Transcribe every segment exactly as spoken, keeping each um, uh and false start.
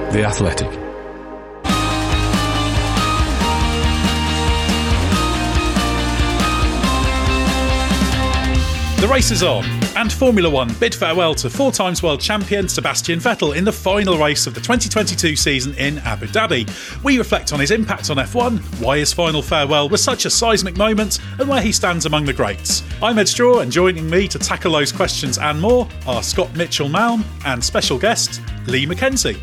The Athletic. The race is on, and Formula One bid farewell to four times world champion Sebastian Vettel in the final race of the twenty twenty-two season in Abu Dhabi. We reflect on his impact on F one, why his final farewell was such a seismic moment, and where he stands among the greats. I'm Ed Straw, and joining me to tackle those questions and more are Scott Mitchell-Malm and special guest Lee McKenzie.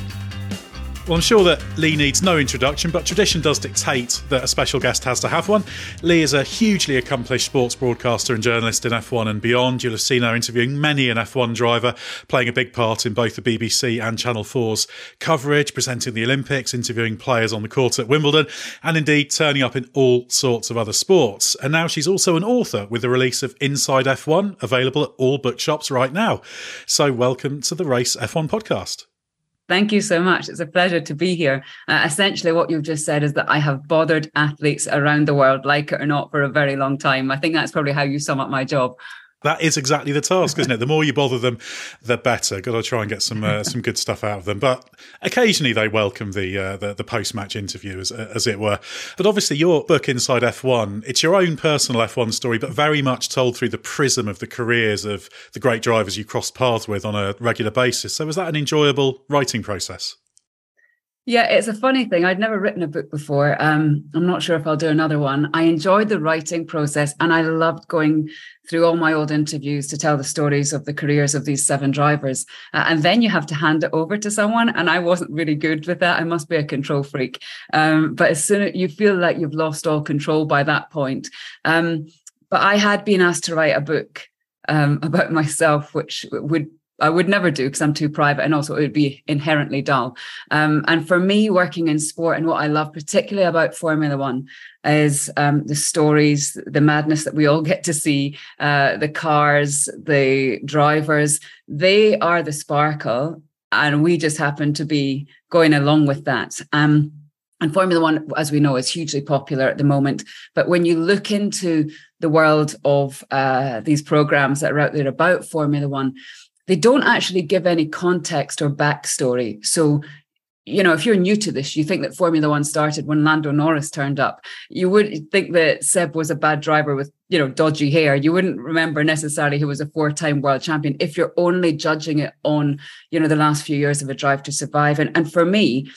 Well, I'm sure that Lee needs no introduction, but tradition does dictate that a special guest has to have one. Lee is a hugely accomplished sports broadcaster and journalist in F one and beyond. You'll have seen her interviewing many an F one driver, playing a big part in both the B B C and Channel four's coverage, presenting the Olympics, interviewing players on the court at Wimbledon, and indeed turning up in all sorts of other sports. And now she's also an author with the release of Inside F one, available at all bookshops right now. So welcome to the Race F one podcast. Thank you so much. It's a pleasure to be here. Uh, essentially, what you've just said is that I have bothered athletes around the world, like it or not, for a very long time. I think that's probably how you sum up my job. That is exactly the task, isn't it? The more you bother them, the better. Got to try and get some uh, some good stuff out of them. But occasionally they welcome the uh, the, the post-match interview, as, as it were. But obviously your book, Inside F one, it's your own personal F one story, but very much told through the prism of the careers of the great drivers you crossed paths with on a regular basis. So was that an enjoyable writing process? Yeah, it's a funny thing. I'd never written a book before. Um, I'm not sure if I'll do another one. I enjoyed the writing process and I loved going through all my old interviews to tell the stories of the careers of these seven drivers. Uh, and then you have to hand it over to someone. And I wasn't really good with that. I must be a control freak. Um, but as soon as you feel like you've lost all control by that point. Um, but I had been asked to write a book um, about myself, which would I would never do because I'm too private, and also it would be inherently dull. Um, and for me, working in sport, and what I love particularly about Formula One is um, the stories, the madness that we all get to see, uh, the cars, the drivers. They are the sparkle, and we just happen to be going along with that. Um, and Formula One, as we know, is hugely popular at the moment. But when you look into the world of uh, these programs that are out there about Formula One, they don't actually give any context or backstory. So, you know, if you're new to this, you think that Formula One started when Lando Norris turned up. You would think that Seb was a bad driver with, you know, dodgy hair. You wouldn't remember necessarily he was a four-time world champion if you're only judging it on, you know, the last few years of A Drive to Survive. And, and for me,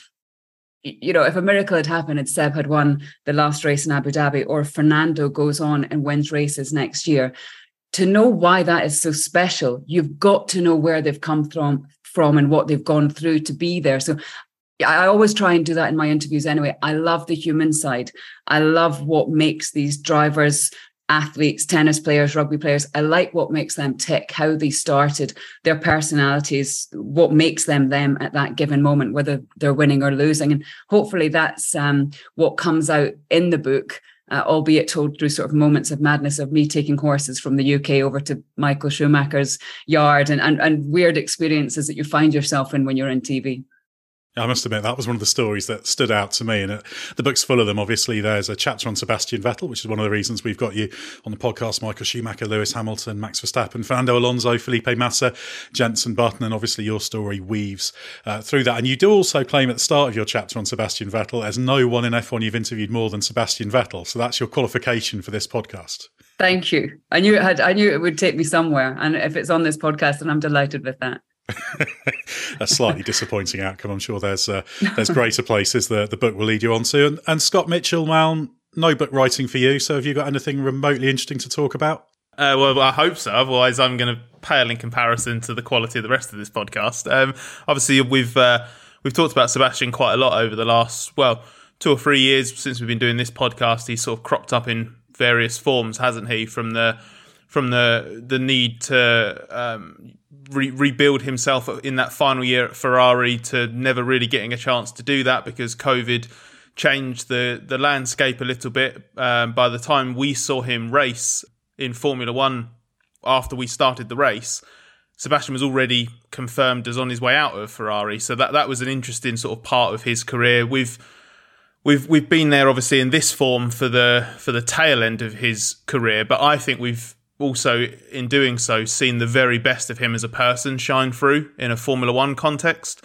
you know, if a miracle had happened and Seb had won the last race in Abu Dhabi, or Fernando goes on and wins races next year, to know why that is so special, you've got to know where they've come from, from and what they've gone through to be there. So I always try and do that in my interviews anyway. I love the human side. I love what makes these drivers, athletes, tennis players, rugby players. I like what makes them tick, how they started, their personalities, what makes them them at that given moment, whether they're winning or losing. And hopefully that's um, what comes out in the book. Uh, albeit told through sort of moments of madness of me taking horses from the U K over to Michael Schumacher's yard and, and, and weird experiences that you find yourself in when you're in T V. I must admit, that was one of the stories that stood out to me. And it, the book's full of them. Obviously, there's a chapter on Sebastian Vettel, which is one of the reasons we've got you on the podcast. Michael Schumacher, Lewis Hamilton, Max Verstappen, Fernando Alonso, Felipe Massa, Jenson Button. And obviously, your story weaves uh, through that. And you do also claim at the start of your chapter on Sebastian Vettel, as no one in F one you've interviewed more than Sebastian Vettel. So that's your qualification for this podcast. Thank you. I knew it had. I knew it would take me somewhere. And if it's on this podcast, then I'm delighted with that. A slightly disappointing outcome. I'm sure there's uh, there's greater places that the book will lead you on to. And, and Scott Mitchell-Malm, no book writing for you. So have you got anything remotely interesting to talk about? Uh, well, I hope so. Otherwise, I'm going to pale in comparison to the quality of the rest of this podcast. Um, obviously, we've uh, we've talked about Sebastian quite a lot over the last, well, two or three years since we've been doing this podcast. He's sort of cropped up in various forms, hasn't he? From the from the the need to um, re- rebuild himself in that final year at Ferrari, to never really getting a chance to do that because COVID changed the the landscape a little bit. Um, by the time we saw him race in Formula One, after we started the race, Sebastian was already confirmed as on his way out of Ferrari. So that that was an interesting sort of part of his career. We've we've we've been there obviously in this form for the for the tail end of his career, but I think we've also, in doing so, seen the very best of him as a person shine through in a Formula One context.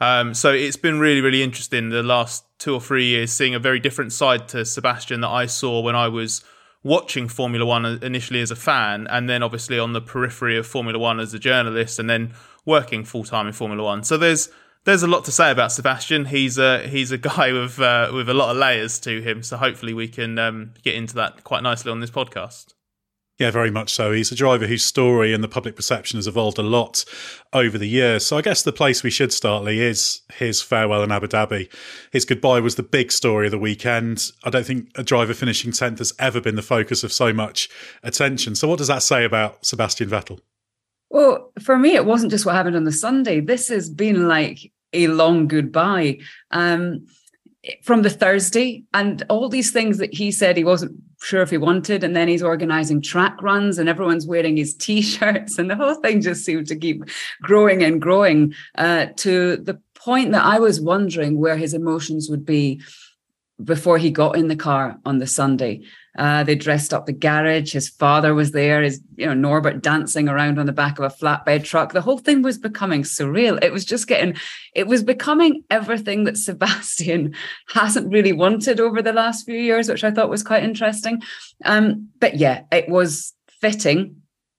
Um, so it's been really, really interesting the last two or three years, seeing a very different side to Sebastian that I saw when I was watching Formula One initially as a fan, and then obviously on the periphery of Formula One as a journalist, and then working full time in Formula One. So there's there's a lot to say about Sebastian. He's a he's a guy with uh, with a lot of layers to him. So hopefully we can um, get into that quite nicely on this podcast. Yeah, very much so. He's a driver whose story and the public perception has evolved a lot over the years. So I guess the place we should start, Lee, is his farewell in Abu Dhabi. His goodbye was the big story of the weekend. I don't think a driver finishing tenth has ever been the focus of so much attention. So what does that say about Sebastian Vettel? Well, for me, it wasn't just what happened on the Sunday. This has been like a long goodbye. Um, from the Thursday, and all these things that he said he wasn't sure if he wanted, and then he's organising track runs and everyone's wearing his T-shirts, and the whole thing just seemed to keep growing and growing uh, to the point that I was wondering where his emotions would be before he got in the car on the Sunday. Uh, they dressed up the garage. His father was there. His, you know, Norbert dancing around on the back of a flatbed truck. The whole thing was becoming surreal. It was just getting, it was becoming everything that Sebastian hasn't really wanted over the last few years, which I thought was quite interesting. Um, but yeah, it was fitting.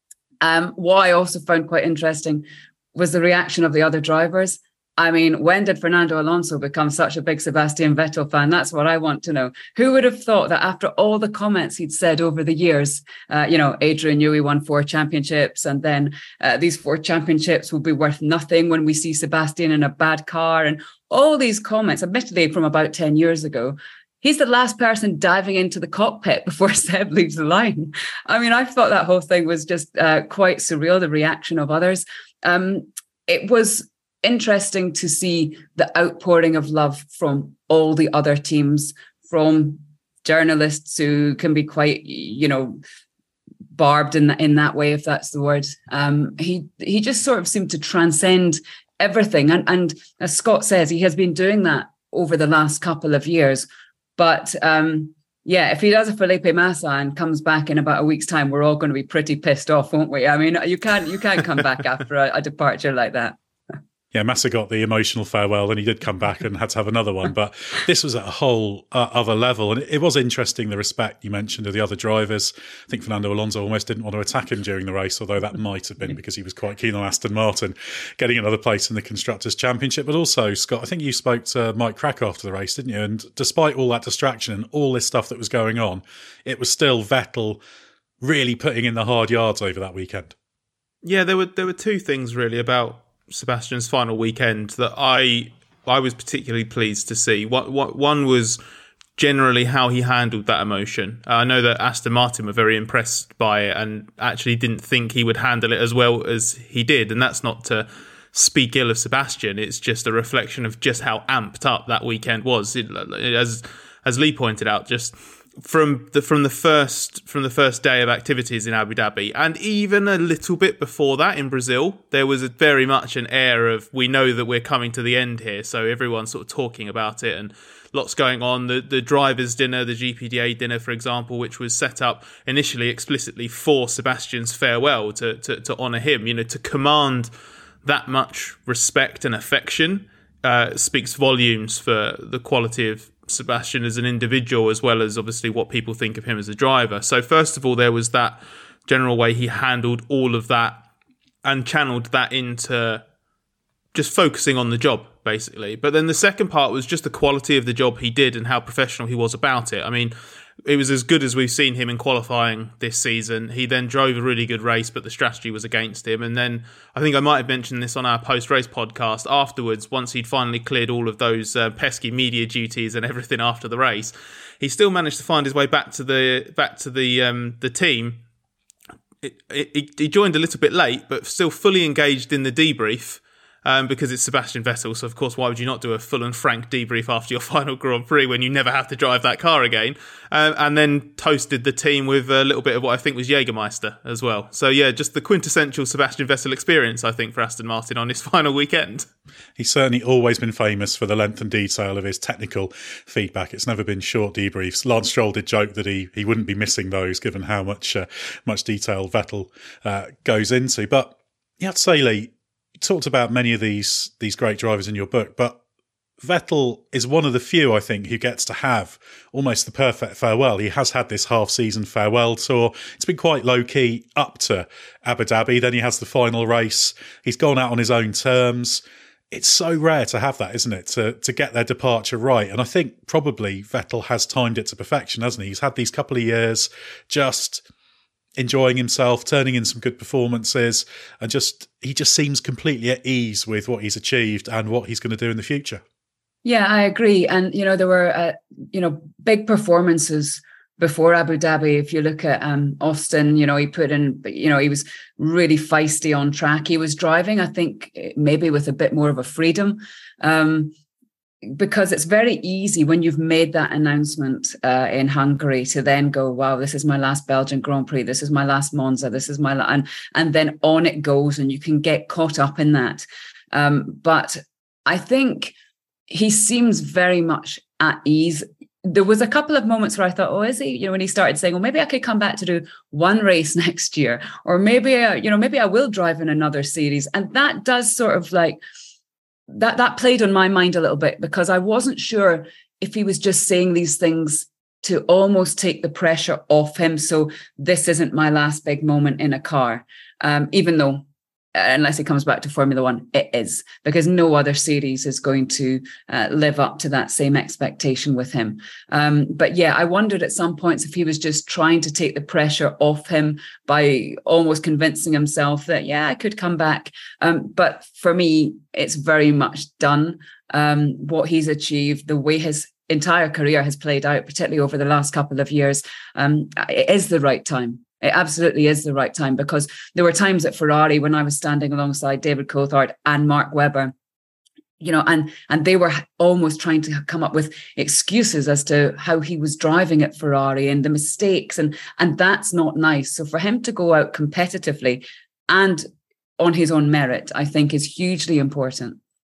Um, what I also found quite interesting was the reaction of the other drivers. I mean, when did Fernando Alonso become such a big Sebastian Vettel fan? That's what I want to know. Who would have thought that after all the comments he'd said over the years, uh, you know, Adrian Newey won four championships, and then uh, these four championships will be worth nothing when we see Sebastian in a bad car, and all these comments, admittedly from about ten years ago. He's the last person diving into the cockpit before Seb leaves the line. I mean, I thought that whole thing was just uh, quite surreal, the reaction of others. Um, it was interesting to see the outpouring of love from all the other teams, from journalists who can be quite, you know, barbed in that, in that way, if that's the word. Um, he he just sort of seemed to transcend everything. And, and as Scott says, he has been doing that over the last couple of years. But um, yeah, if he does a Felipe Massa and comes back in about a week's time, we're all going to be pretty pissed off, won't we? I mean, you can't you can't come back after a, a departure like that. Yeah, Massa got the emotional farewell, and he did come back and had to have another one. But this was at a whole uh, other level. And it, it was interesting, the respect you mentioned of the other drivers. I think Fernando Alonso almost didn't want to attack him during the race, although that might have been because he was quite keen on Aston Martin getting another place in the Constructors' Championship. But also, Scott, I think you spoke to Mike Krack after the race, didn't you? And despite all that distraction and all this stuff that was going on, it was still Vettel really putting in the hard yards over that weekend. Yeah, there were there were two things really about Sebastian's final weekend that I I was particularly pleased to see. What, what one was generally how he handled that emotion. Uh, I know that Aston Martin were very impressed by it and actually didn't think he would handle it as well as he did. And that's not to speak ill of Sebastian. It's just a reflection of just how amped up that weekend was. It, as as Lee pointed out, just from the from the first from the first day of activities in Abu Dhabi, and even a little bit before that in Brazil, there was a, very much an air of, we know that we're coming to the end here, so everyone's sort of talking about it and lots going on. The the drivers' dinner, the G P D A dinner, for example, which was set up initially explicitly for Sebastian's farewell to to, to honour him, you know, to command that much respect and affection uh, speaks volumes for the quality of Sebastian as an individual, as well as obviously what people think of him as a driver. So first of all, there was that general way he handled all of that and channeled that into just focusing on the job, basically. But then the second part was just the quality of the job he did and how professional he was about it. I mean, it was as good as we've seen him in qualifying this season. He then drove a really good race, but the strategy was against him. And then I think I might have mentioned this on our post-race podcast afterwards, once he'd finally cleared all of those uh, pesky media duties and everything after the race, he still managed to find his way back to the back to the um, the team. It, it, he joined a little bit late, but still fully engaged in the debrief. Um, because it's Sebastian Vettel, so of course, why would you not do a full and frank debrief after your final Grand Prix when you never have to drive that car again? Um, and then toasted the team with a little bit of what I think was Jägermeister as well. So yeah, just the quintessential Sebastian Vettel experience, I think, for Aston Martin on his final weekend. He's certainly always been famous for the length and detail of his technical feedback. It's never been short debriefs. Lance Stroll did joke that he he wouldn't be missing those, given how much uh, much detail Vettel uh, goes into. But you have to say, Lee, talked about many of these these great drivers in your book, but Vettel is one of the few, I think, who gets to have almost the perfect farewell. He has had this half-season farewell tour. It's been quite low-key up to Abu Dhabi. Then he has the final race. He's gone out on his own terms. It's so rare to have that, isn't it, to to get their departure right. And I think probably Vettel has timed it to perfection, hasn't he? He's had these couple of years just enjoying himself, turning in some good performances, and just he just seems completely at ease with what he's achieved and what he's going to do in the future. Yeah, I agree. And, you know, there were, uh, you know, big performances before Abu Dhabi. If you look at um, Austin, you know, he put in, you know, he was really feisty on track. He was driving, I think, maybe with a bit more of a freedom, um, because it's very easy when you've made that announcement uh, in Hungary to then go, wow, this is my last Belgian Grand Prix. This is my last Monza. This is my, la-, and, and then on it goes, and you can get caught up in that. Um, but I think he seems very much at ease. There was a couple of moments where I thought, oh, is he? You know, when he started saying, well, maybe I could come back to do one race next year, or maybe, uh, you know, maybe I will drive in another series. And that does sort of like, that, that played on my mind a little bit, because I wasn't sure if he was just saying these things to almost take the pressure off him. So this isn't my last big moment in a car, um, even though, unless it comes back to Formula One, it is, because no other series is going to uh, live up to that same expectation with him. Um, but yeah, I wondered at some points if he was just trying to take the pressure off him by almost convincing himself that, yeah, I could come back. Um, but for me, it's very much done. Um, what he's achieved, the way his entire career has played out, particularly over the last couple of years, um, it is the right time. It absolutely is the right time, because there were times at Ferrari when I was standing alongside David Coulthard and Mark Webber, you know, and and they were almost trying to come up with excuses as to how he was driving at Ferrari and the mistakes, and and that's not nice. So for him to go out competitively and on his own merit, I think is hugely important.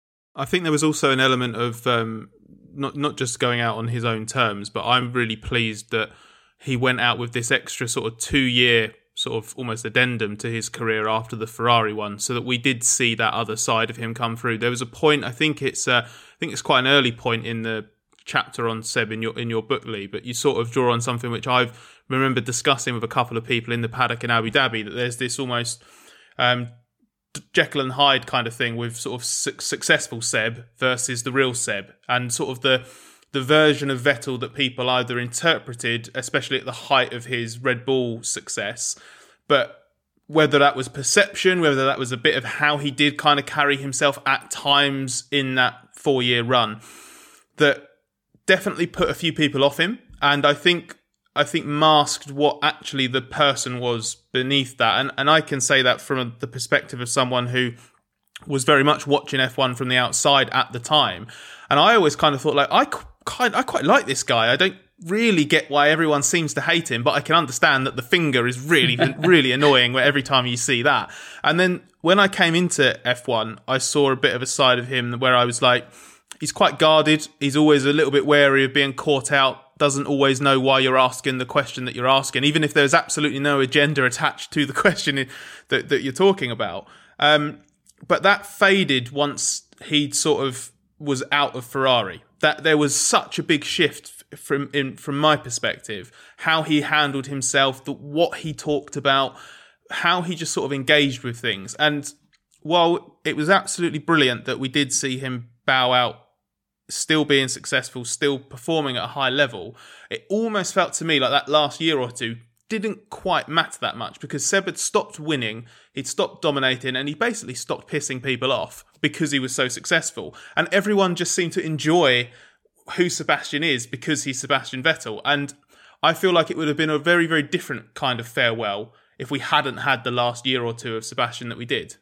I think there was also an element of um, not not just going out on his own terms, but I'm really pleased that he went out with this extra sort of two-year sort of almost addendum to his career after the Ferrari one, so that we did see that other side of him come through. There was a point, I think it's uh, I think it's quite an early point in the chapter on Seb in your in your book, Lee, but you sort of draw on something which I've remember discussing with a couple of people in the paddock in Abu Dhabi, that there's this almost um, Jekyll and Hyde kind of thing with sort of su- successful Seb versus the real Seb, and sort of the the version of Vettel that people either interpreted, especially at the height of his Red Bull success, but whether that was perception, whether that was a bit of how he did kind of carry himself at times in that four-year run, that definitely put a few people off him, and I think I think masked what actually the person was beneath that. And and I can say that from the perspective of someone who was very much watching F one from the outside at the time, and I always kind of thought, like, I kind I quite like this guy. I don't really get why everyone seems to hate him, but I can understand that the finger is really, really annoying every time you see that. And then when I came into F one, I saw a bit of a side of him where I was like, he's quite guarded. He's always a little bit wary of being caught out. Doesn't always know why you're asking the question that you're asking, even if there's absolutely no agenda attached to the question that, that you're talking about. Um, but that faded once he sort of was out of Ferrari. That there was such a big shift from in from my perspective, how he handled himself, the, what he talked about, how he just sort of engaged with things. And while it was absolutely brilliant that we did see him bow out, still being successful, still performing at a high level, it almost felt to me like that last year or two didn't quite matter that much, because Seb had stopped winning, he'd stopped dominating, and he basically stopped pissing people off because he was so successful. And everyone just seemed to enjoy who Sebastian is because he's Sebastian Vettel. And I feel like it would have been a very, very different kind of farewell if we hadn't had the last year or two of Sebastian that we did.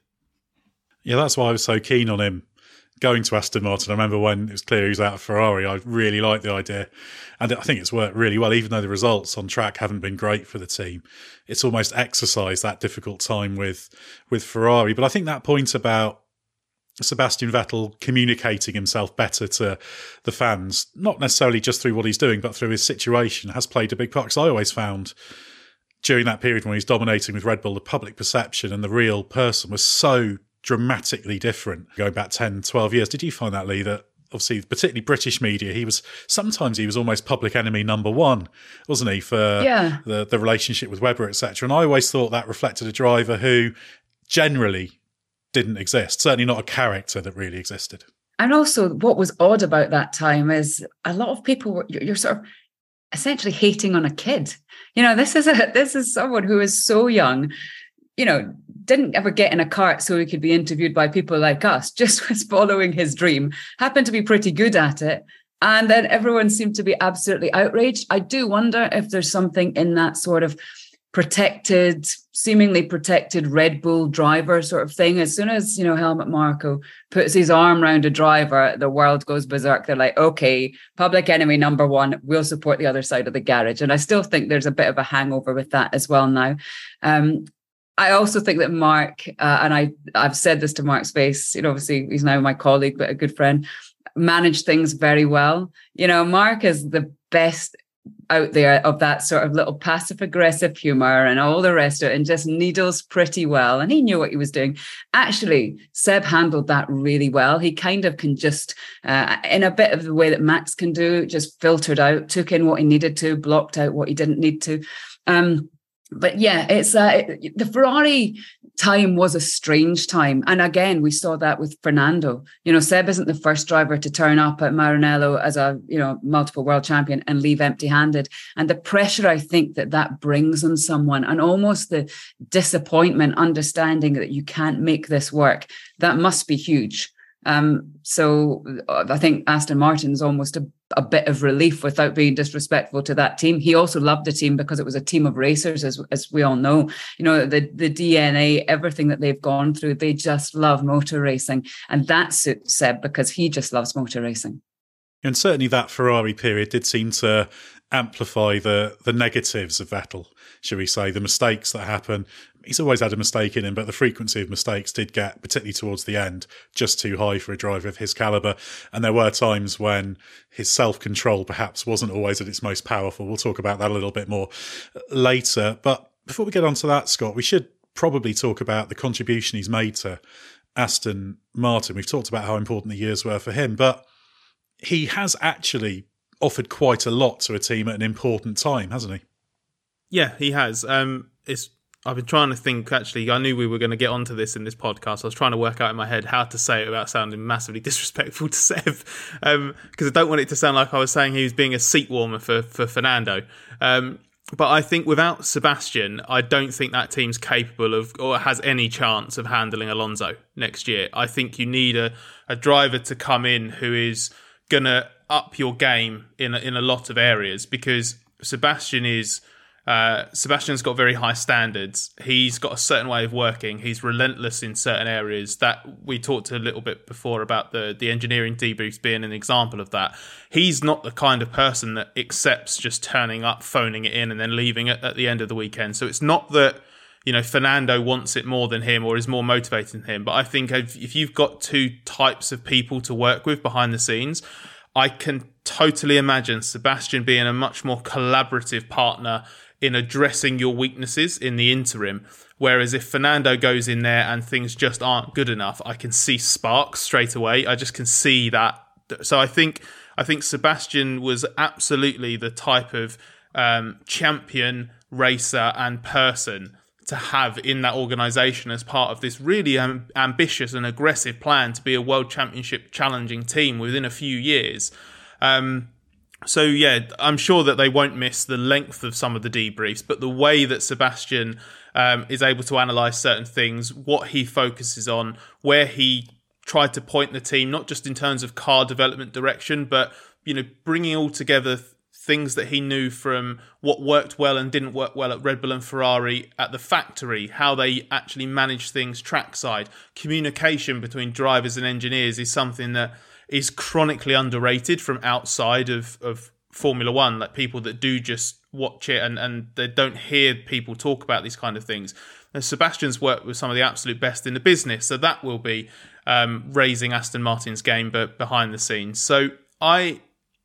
Yeah, that's why I was so keen on him going to Aston Martin. I remember when it was clear he was out of Ferrari, I really liked the idea. And I think it's worked really well, even though the results on track haven't been great for the team. It's almost exercised that difficult time with, with Ferrari. But I think that point about Sebastian Vettel communicating himself better to the fans, not necessarily just through what he's doing, but through his situation, has played a big part. Because I always found during that period when he was dominating with Red Bull, the public perception and the real person was so dramatically different going back ten, twelve years. Did you find that, Lee, that obviously particularly British media, he was sometimes he was almost public enemy number one, wasn't he, for yeah. the, the relationship with Webber, et cetera. And I always thought that reflected a driver who generally didn't exist, certainly not a character that really existed. And also what was odd about that time is a lot of people were, you're sort of essentially hating on a kid. You know, this is a this is someone who is so young, you know, didn't ever get in a cart so he could be interviewed by people like us, just was following his dream, happened to be pretty good at it. And then everyone seemed to be absolutely outraged. I do wonder if there's something in that sort of protected, seemingly protected Red Bull driver sort of thing. As soon as, you know, Helmut Marko puts his arm around a driver, the world goes berserk. They're like, okay, public enemy number one, we'll support the other side of the garage. And I still think there's a bit of a hangover with that as well now. Um, I also think that Mark, uh, and I, I've said this to Mark Space, you know, obviously he's now my colleague, but a good friend, managed things very well. You know, Mark is the best out there of that sort of little passive aggressive humor and all the rest of it, and just needles pretty well. And he knew what he was doing. Actually, Seb handled that really well. He kind of can just, uh, in a bit of the way that Max can do, just filtered out, took in what he needed to, blocked out what he didn't need to. Um, But yeah, it's uh, it, the Ferrari time was a strange time. And again, we saw that with Fernando. You know, Seb isn't the first driver to turn up at Maranello as a, you know, multiple world champion and leave empty-handed. And the pressure, I think, that that brings on someone, and almost the disappointment, understanding that you can't make this work, that must be huge. Um, so I think Aston Martin's almost a, a bit of relief without being disrespectful to that team. He also loved the team because it was a team of racers, as as we all know. You know, the, the D N A, everything that they've gone through, they just love motor racing. And that suits Seb because he just loves motor racing. And certainly that Ferrari period did seem to amplify the the negatives of Vettel, shall we say, the mistakes that happen. He's always had a mistake in him, but the frequency of mistakes did get, particularly towards the end, just too high for a driver of his calibre. And there were times when his self-control perhaps wasn't always at its most powerful. We'll talk about that a little bit more later. But before we get on to that, Scott, we should probably talk about the contribution he's made to Aston Martin. We've talked about how important the years were for him, but he has actually offered quite a lot to a team at an important time, hasn't he? Yeah, he has. Um, it's I've been trying to think, actually, I knew we were going to get onto this in this podcast. I was trying to work out in my head how to say it without sounding massively disrespectful to Seb, because um, I don't want it to sound like I was saying he was being a seat warmer for, for Fernando. Um, but I think without Sebastian, I don't think that team's capable of, or has any chance of handling Alonso next year. I think you need a, a driver to come in who is going to up your game in a, in a lot of areas, because Sebastian is... Uh, Sebastian's got very high standards. He's got a certain way of working. He's relentless in certain areas. That we talked a little bit before about the, the engineering debriefs being an example of that. He's not the kind of person that accepts just turning up, phoning it in, and then leaving it at the end of the weekend. So it's not that, you know, Fernando wants it more than him or is more motivated than him. But I think if, if you've got two types of people to work with behind the scenes, I can totally imagine Sebastian being a much more collaborative partner in addressing your weaknesses in the interim. Whereas if Fernando goes in there and things just aren't good enough, I can see sparks straight away. I just can see that. So I think I think Sebastian was absolutely the type of um, champion, racer and person to have in that organisation as part of this really um, ambitious and aggressive plan to be a World Championship challenging team within a few years. Um So, yeah, I'm sure that they won't miss the length of some of the debriefs, but the way that Sebastian um, is able to analyse certain things, what he focuses on, where he tried to point the team, not just in terms of car development direction, but, you know, bringing all together th- things that he knew from what worked well and didn't work well at Red Bull and Ferrari at the factory, how they actually manage things trackside. Communication between drivers and engineers is something that is chronically underrated from outside of, of Formula One, like people that do just watch it and, and they don't hear people talk about these kind of things. And Sebastian's worked with some of the absolute best in the business, so that will be um, raising Aston Martin's game but behind the scenes. So I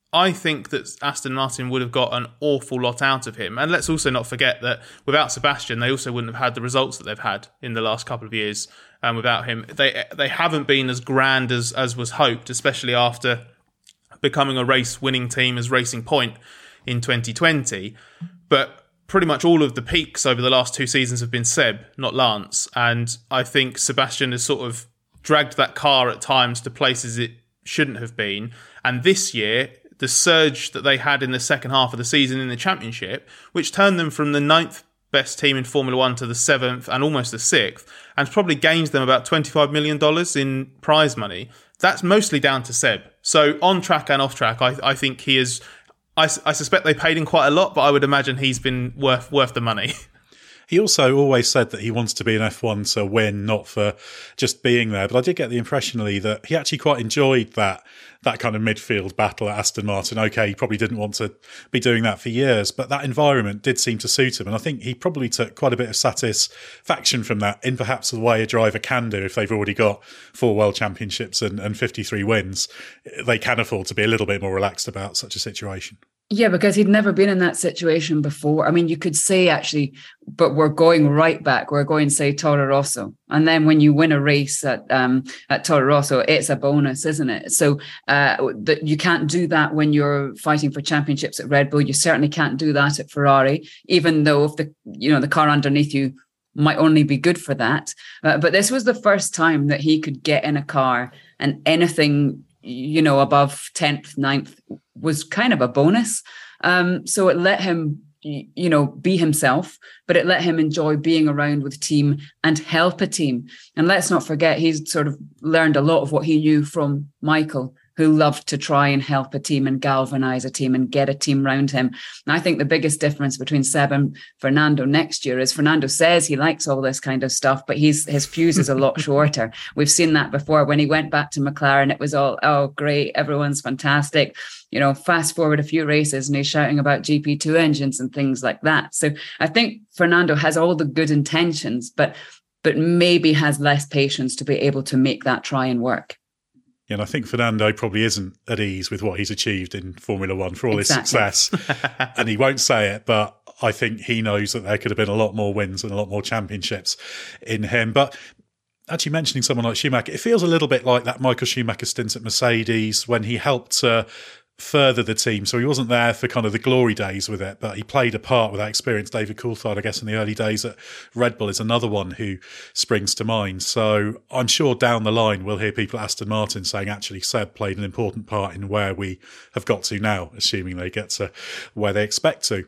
I think that Aston Martin would have got an awful lot out of him. And let's also not forget that without Sebastian, they also wouldn't have had the results that they've had in the last couple of years. And without him, they they haven't been as grand as, as was hoped, especially after becoming a race-winning team as Racing Point in twenty twenty. But pretty much all of the peaks over the last two seasons have been Seb, not Lance. And I think Sebastian has sort of dragged that car at times to places it shouldn't have been. And this year, the surge that they had in the second half of the season in the championship, which turned them from the ninth best team in Formula One to the seventh and almost the sixth, and probably gained them about twenty-five million dollars in prize money. That's mostly down to Seb. So on track and off track, I, I think he is. I, I suspect they paid him quite a lot, but I would imagine he's been worth worth the money. He also always said that he wants to be in F one to win, not for just being there. But I did get the impression, Lee, that he actually quite enjoyed that that kind of midfield battle at Aston Martin. Okay, he probably didn't want to be doing that for years, but that environment did seem to suit him. And I think he probably took quite a bit of satisfaction from that in perhaps the way a driver can do if they've already got four world championships and, and fifty-three wins. They can afford to be a little bit more relaxed about such a situation. Yeah, because he'd never been in that situation before. I mean, you could say actually, but we're going right back. We're going, say, Toro Rosso. And then when you win a race at um, at Toro Rosso, it's a bonus, isn't it? So uh, that you can't do that when you're fighting for championships at Red Bull. You certainly can't do that at Ferrari, even though if the you know the car underneath you might only be good for that. Uh, but this was the first time that he could get in a car and anything, you know, above tenth, ninth was kind of a bonus. Um, so it let him, you know, be himself, but it let him enjoy being around with a team and help a team. And let's not forget, he's sort of learned a lot of what he knew from Michael, who loved to try and help a team and galvanize a team and get a team around him. And I think the biggest difference between Seb and Fernando next year is Fernando says he likes all this kind of stuff, but he's, his fuse is a lot shorter. We've seen that before. When he went back to McLaren, it was all, oh, great, everyone's fantastic. You know, fast forward a few races and he's shouting about G P two engines and things like that. So I think Fernando has all the good intentions, but but maybe has less patience to be able to make that try and work. Yeah, and I think Fernando probably isn't at ease with what he's achieved in Formula One for all Exactly. his success. And he won't say it, but I think he knows that there could have been a lot more wins and a lot more championships in him. But actually mentioning someone like Schumacher, it feels a little bit like that Michael Schumacher stint at Mercedes when he helped uh, further the team. So he wasn't there for kind of the glory days with it, but he played a part with that experience. David Coulthard, I guess, in the early days at Red Bull is another one who springs to mind. So I'm sure down the line we'll hear people at Aston Martin saying actually Seb played an important part in where we have got to now, assuming they get to where they expect to.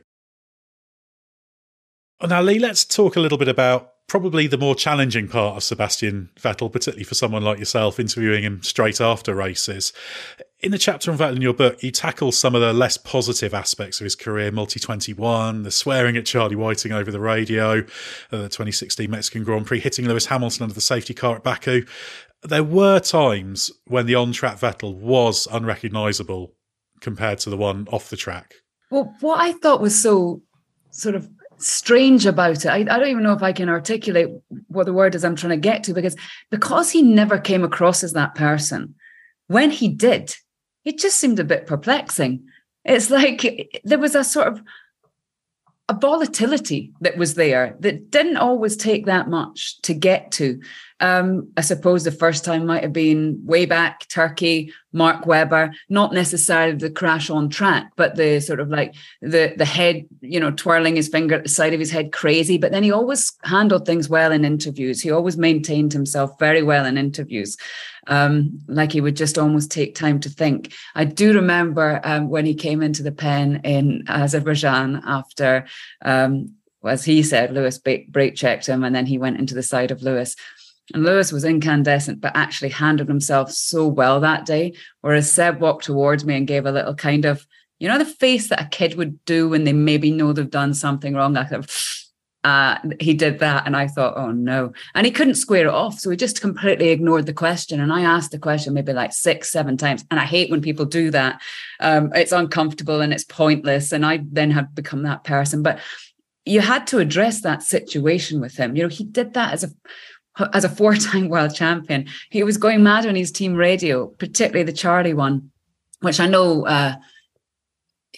Now, Lee, let's talk a little bit about probably the more challenging part of Sebastian Vettel, particularly for someone like yourself, interviewing him straight after races. In the chapter on Vettel in your book, you tackle some of the less positive aspects of his career, multi twenty-one, the swearing at Charlie Whiting over the radio, uh, the twenty sixteen Mexican Grand Prix, hitting Lewis Hamilton under the safety car at Baku. There were times when the on-track Vettel was unrecognisable compared to the one off the track. Well, what I thought was so sort of strange about it, I, I don't even know if I can articulate what the word is I'm trying to get to, because because he never came across as that person, when he did, it just seemed a bit perplexing. It's like there was a sort of a volatility that was there that didn't always take that much to get to. Um, I suppose the first time might have been way back, Turkey, Mark Webber, not necessarily the crash on track, but the sort of like the the head, you know, twirling his finger at the side of his head crazy. But then he always handled things well in interviews. He always maintained himself very well in interviews. Um, like he would just almost take time to think. I do remember um, when he came into the pen in Azerbaijan after, um, as he said, Lewis brake checked him and then he went into the side of Lewis. And Lewis was incandescent, but actually handled himself so well that day. Whereas Seb walked towards me and gave a little kind of, you know, the face that a kid would do when they maybe know they've done something wrong. I thought, uh, he did that. And I thought, oh no. And he couldn't square it off. So he just completely ignored the question. And I asked the question maybe like six, seven times. And I hate when people do that. Um, it's uncomfortable and it's pointless. And I then have become that person. But you had to address that situation with him. You know, he did that as a As a four-time world champion. He was going mad on his team radio, particularly the Charlie one, which I know uh,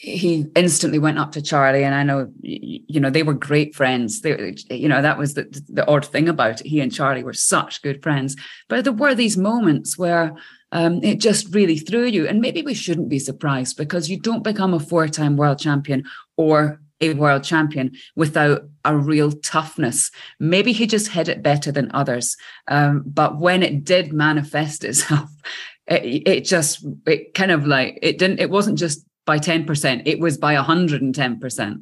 he instantly went up to Charlie, and I know, you know, they were great friends. They, you know, that was the, the odd thing about it. He and Charlie were such good friends. But there were these moments where um, it just really threw you. And maybe we shouldn't be surprised, because you don't become a four-time world champion or a world champion without a real toughness. Maybe he just hid it better than others. Um, but when it did manifest itself, it, it just, it kind of like, it didn't, it wasn't just by ten percent, it was by one hundred ten percent.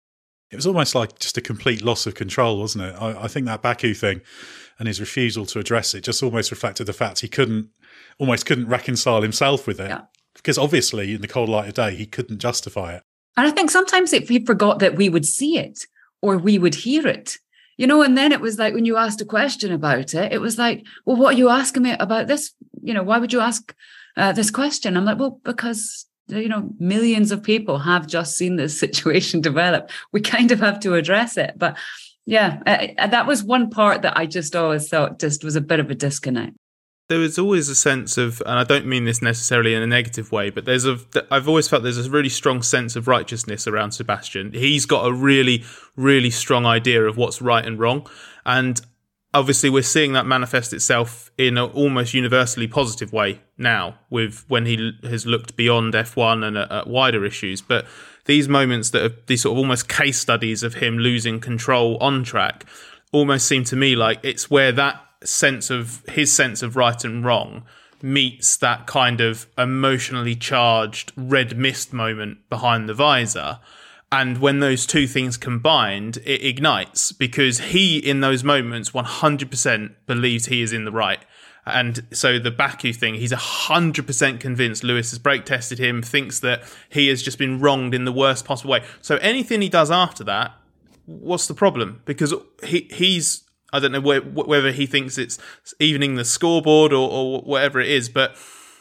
It was almost like just a complete loss of control, wasn't it? I, I think that Baku thing and his refusal to address it just almost reflected the fact he couldn't, almost couldn't reconcile himself with it. Yeah. Because obviously, in the cold light of day, he couldn't justify it. And I think sometimes if he forgot that we would see it or we would hear it, you know, and then it was like when you asked a question about it, it was like, well, what are you asking me about this? You know, why would you ask uh, this question? I'm like, well, because, you know, millions of people have just seen this situation develop. We kind of have to address it. But yeah, uh, that was one part that I just always thought just was a bit of a disconnect. There was always a sense of, and I don't mean this necessarily in a negative way, but there's a, I've always felt there's a really strong sense of righteousness around Sebastian. He's got a really, really strong idea of what's right and wrong. And obviously we're seeing that manifest itself in an almost universally positive way now, with when he has looked beyond F one and at, at wider issues. But these moments that are these sort of almost case studies of him losing control on track almost seem to me like it's where that sense of his sense of right and wrong meets that kind of emotionally charged red mist moment behind the visor. And when those two things combined, it ignites, because he, in those moments, one hundred percent believes he is in the right. And so the Baku thing, he's one hundred percent convinced Lewis has brake tested him, thinks that he has just been wronged in the worst possible way. So anything he does after that, what's the problem? Because he he's, I don't know whether he thinks it's evening the scoreboard or, or whatever it is, but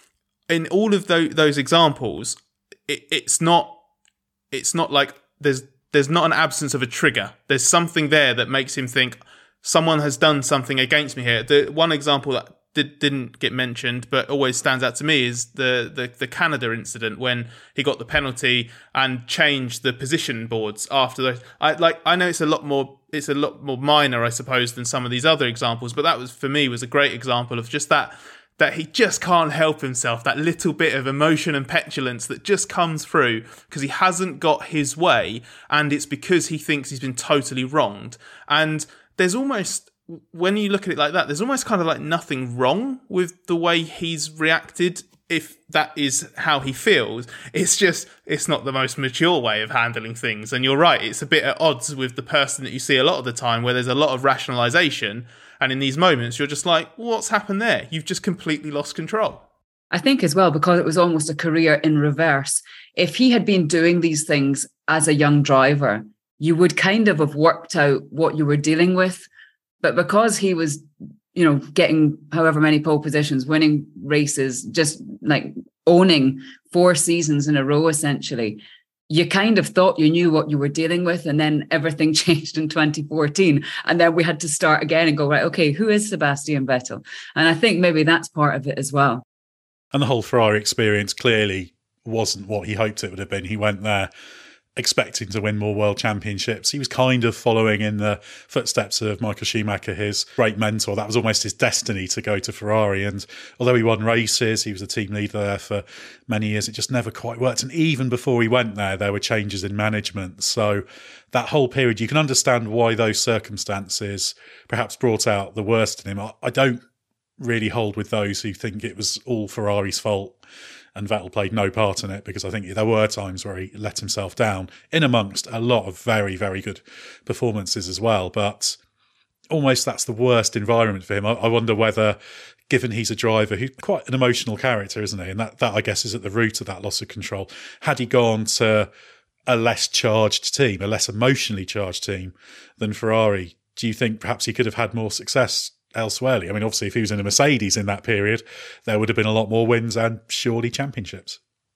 in all of those, those examples, it, it's not it's not like there's there's not an absence of a trigger. There's something there that makes him think someone has done something against me here. The one example that did, didn't get mentioned but always stands out to me is the, the the Canada incident, when he got the penalty and changed the position boards after the. I like I know it's a lot more it's a lot more minor, I suppose, than some of these other examples, but that was, for me, was a great example of just that that he just can't help himself, that little bit of emotion and petulance that just comes through because he hasn't got his way, and it's because he thinks he's been totally wronged. And there's almost, when you look at it like that, there's almost kind of like nothing wrong with the way he's reacted, if that is how he feels. It's just, it's not the most mature way of handling things. And you're right, it's a bit at odds with the person that you see a lot of the time, where there's a lot of rationalization. And in these moments, you're just like, what's happened there? You've just completely lost control. I think as well, because it was almost a career in reverse. If he had been doing these things as a young driver, you would kind of have worked out what you were dealing with. But because he was, you know, getting however many pole positions, winning races, just like owning four seasons in a row, essentially, you kind of thought you knew what you were dealing with, and then everything changed in twenty fourteen. And then we had to start again and go, right, okay, who is Sebastian Vettel? And I think maybe that's part of it as well. And the whole Ferrari experience clearly wasn't what he hoped it would have been. He went there expecting to win more world championships. He was kind of following in the footsteps of Michael Schumacher, his great mentor. That was almost his destiny, to go to Ferrari. And although he won races, he was a team leader there for many years, it just never quite worked. And even before he went there, there were changes in management. So that whole period, you can understand why those circumstances perhaps brought out the worst in him. I don't really hold with those who think it was all Ferrari's fault and Vettel played no part in it, because I think there were times where he let himself down, in amongst a lot of very, very good performances as well. But almost that's the worst environment for him. I, I wonder whether, given he's a driver who's quite an emotional character, isn't he? And that, that, I guess, is at the root of that loss of control. Had he gone to a less charged team, a less emotionally charged team than Ferrari, do you think perhaps he could have had more success elsewhere? I mean, obviously, if he was in a Mercedes in that period, there would have been a lot more wins and surely championships.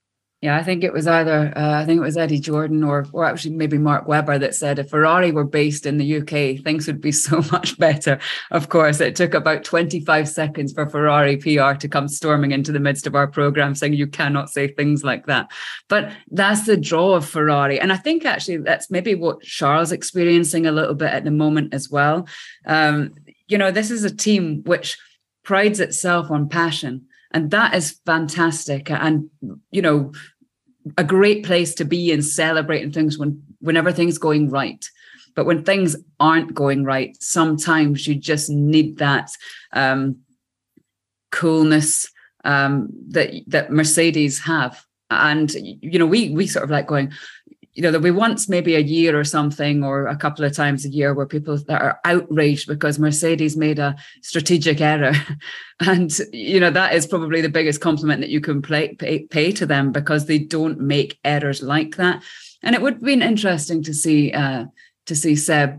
Yeah, I think it was either, uh, I think it was Eddie Jordan or or actually maybe Mark Webber that said if Ferrari were based in the U K, things would be so much better. Of course, it took about twenty-five seconds for Ferrari P R to come storming into the midst of our program saying you cannot say things like that. But that's the draw of Ferrari. And I think actually that's maybe what Charles is experiencing a little bit at the moment as well. Um, you know, this is a team which prides itself on passion. And that is fantastic. And, you know, a great place to be in celebrating things when, when everything's going right. But when things aren't going right, sometimes you just need that um, coolness um, that that Mercedes have. And, you know, we we sort of like going, you know, there'll be once maybe a year or something or a couple of times a year where people that are outraged because Mercedes made a strategic error. And, you know, that is probably the biggest compliment that you can play, pay, pay to them because they don't make errors like that. And it would have been interesting to see uh, to see Seb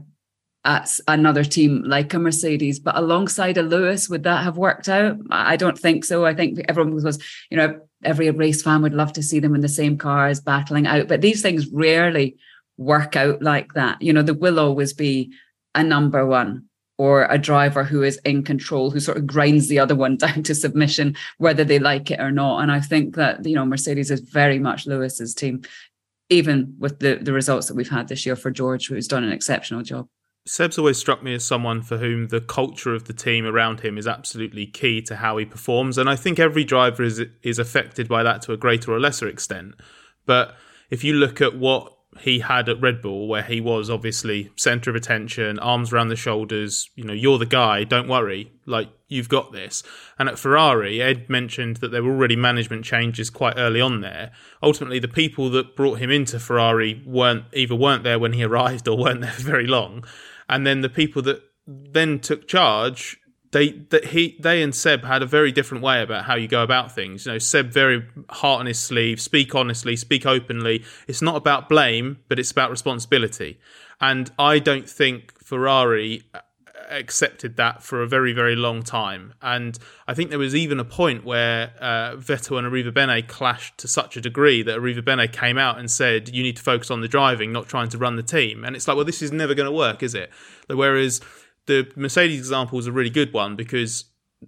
at another team like a Mercedes, but alongside a Lewis, would that have worked out? I don't think so. I think everyone was, you know, every race fan would love to see them in the same cars battling out, but these things rarely work out like that. You know, there will always be a number one or a driver who is in control, who sort of grinds the other one down to submission, whether they like it or not. And I think that, you know, Mercedes is very much Lewis's team, even with the, the results that we've had this year for George, who's done an exceptional job. Seb's always struck me as someone for whom the culture of the team around him is absolutely key to how he performs. And I think every driver is is affected by that to a greater or lesser extent. But if you look at what he had at Red Bull, where he was obviously centre of attention, arms around the shoulders, you know, you're the guy, don't worry, like, you've got this. And at Ferrari, Ed mentioned that there were already management changes quite early on there. Ultimately, the people that brought him into Ferrari weren't either weren't there when he arrived or weren't there for very long. And then the people that then took charge, they that he they and Seb had a very different way about how you go about things. You know, Seb very heart on his sleeve, speak honestly, speak openly. It's not about blame, but it's about responsibility. And I don't think Ferrari accepted that for a very, very long time. And I think there was even a point where uh, Vettel and Arrivabene clashed to such a degree that Arrivabene came out and said, you need to focus on the driving, not trying to run the team. And it's like, well, this is never going to work, is it? Whereas the Mercedes example is a really good one because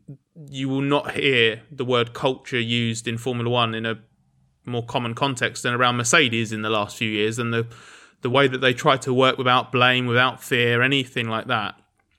you will not hear the word culture used in Formula One in a more common context than around Mercedes in the last few years, and the the way that they try to work without blame, without fear, anything like that.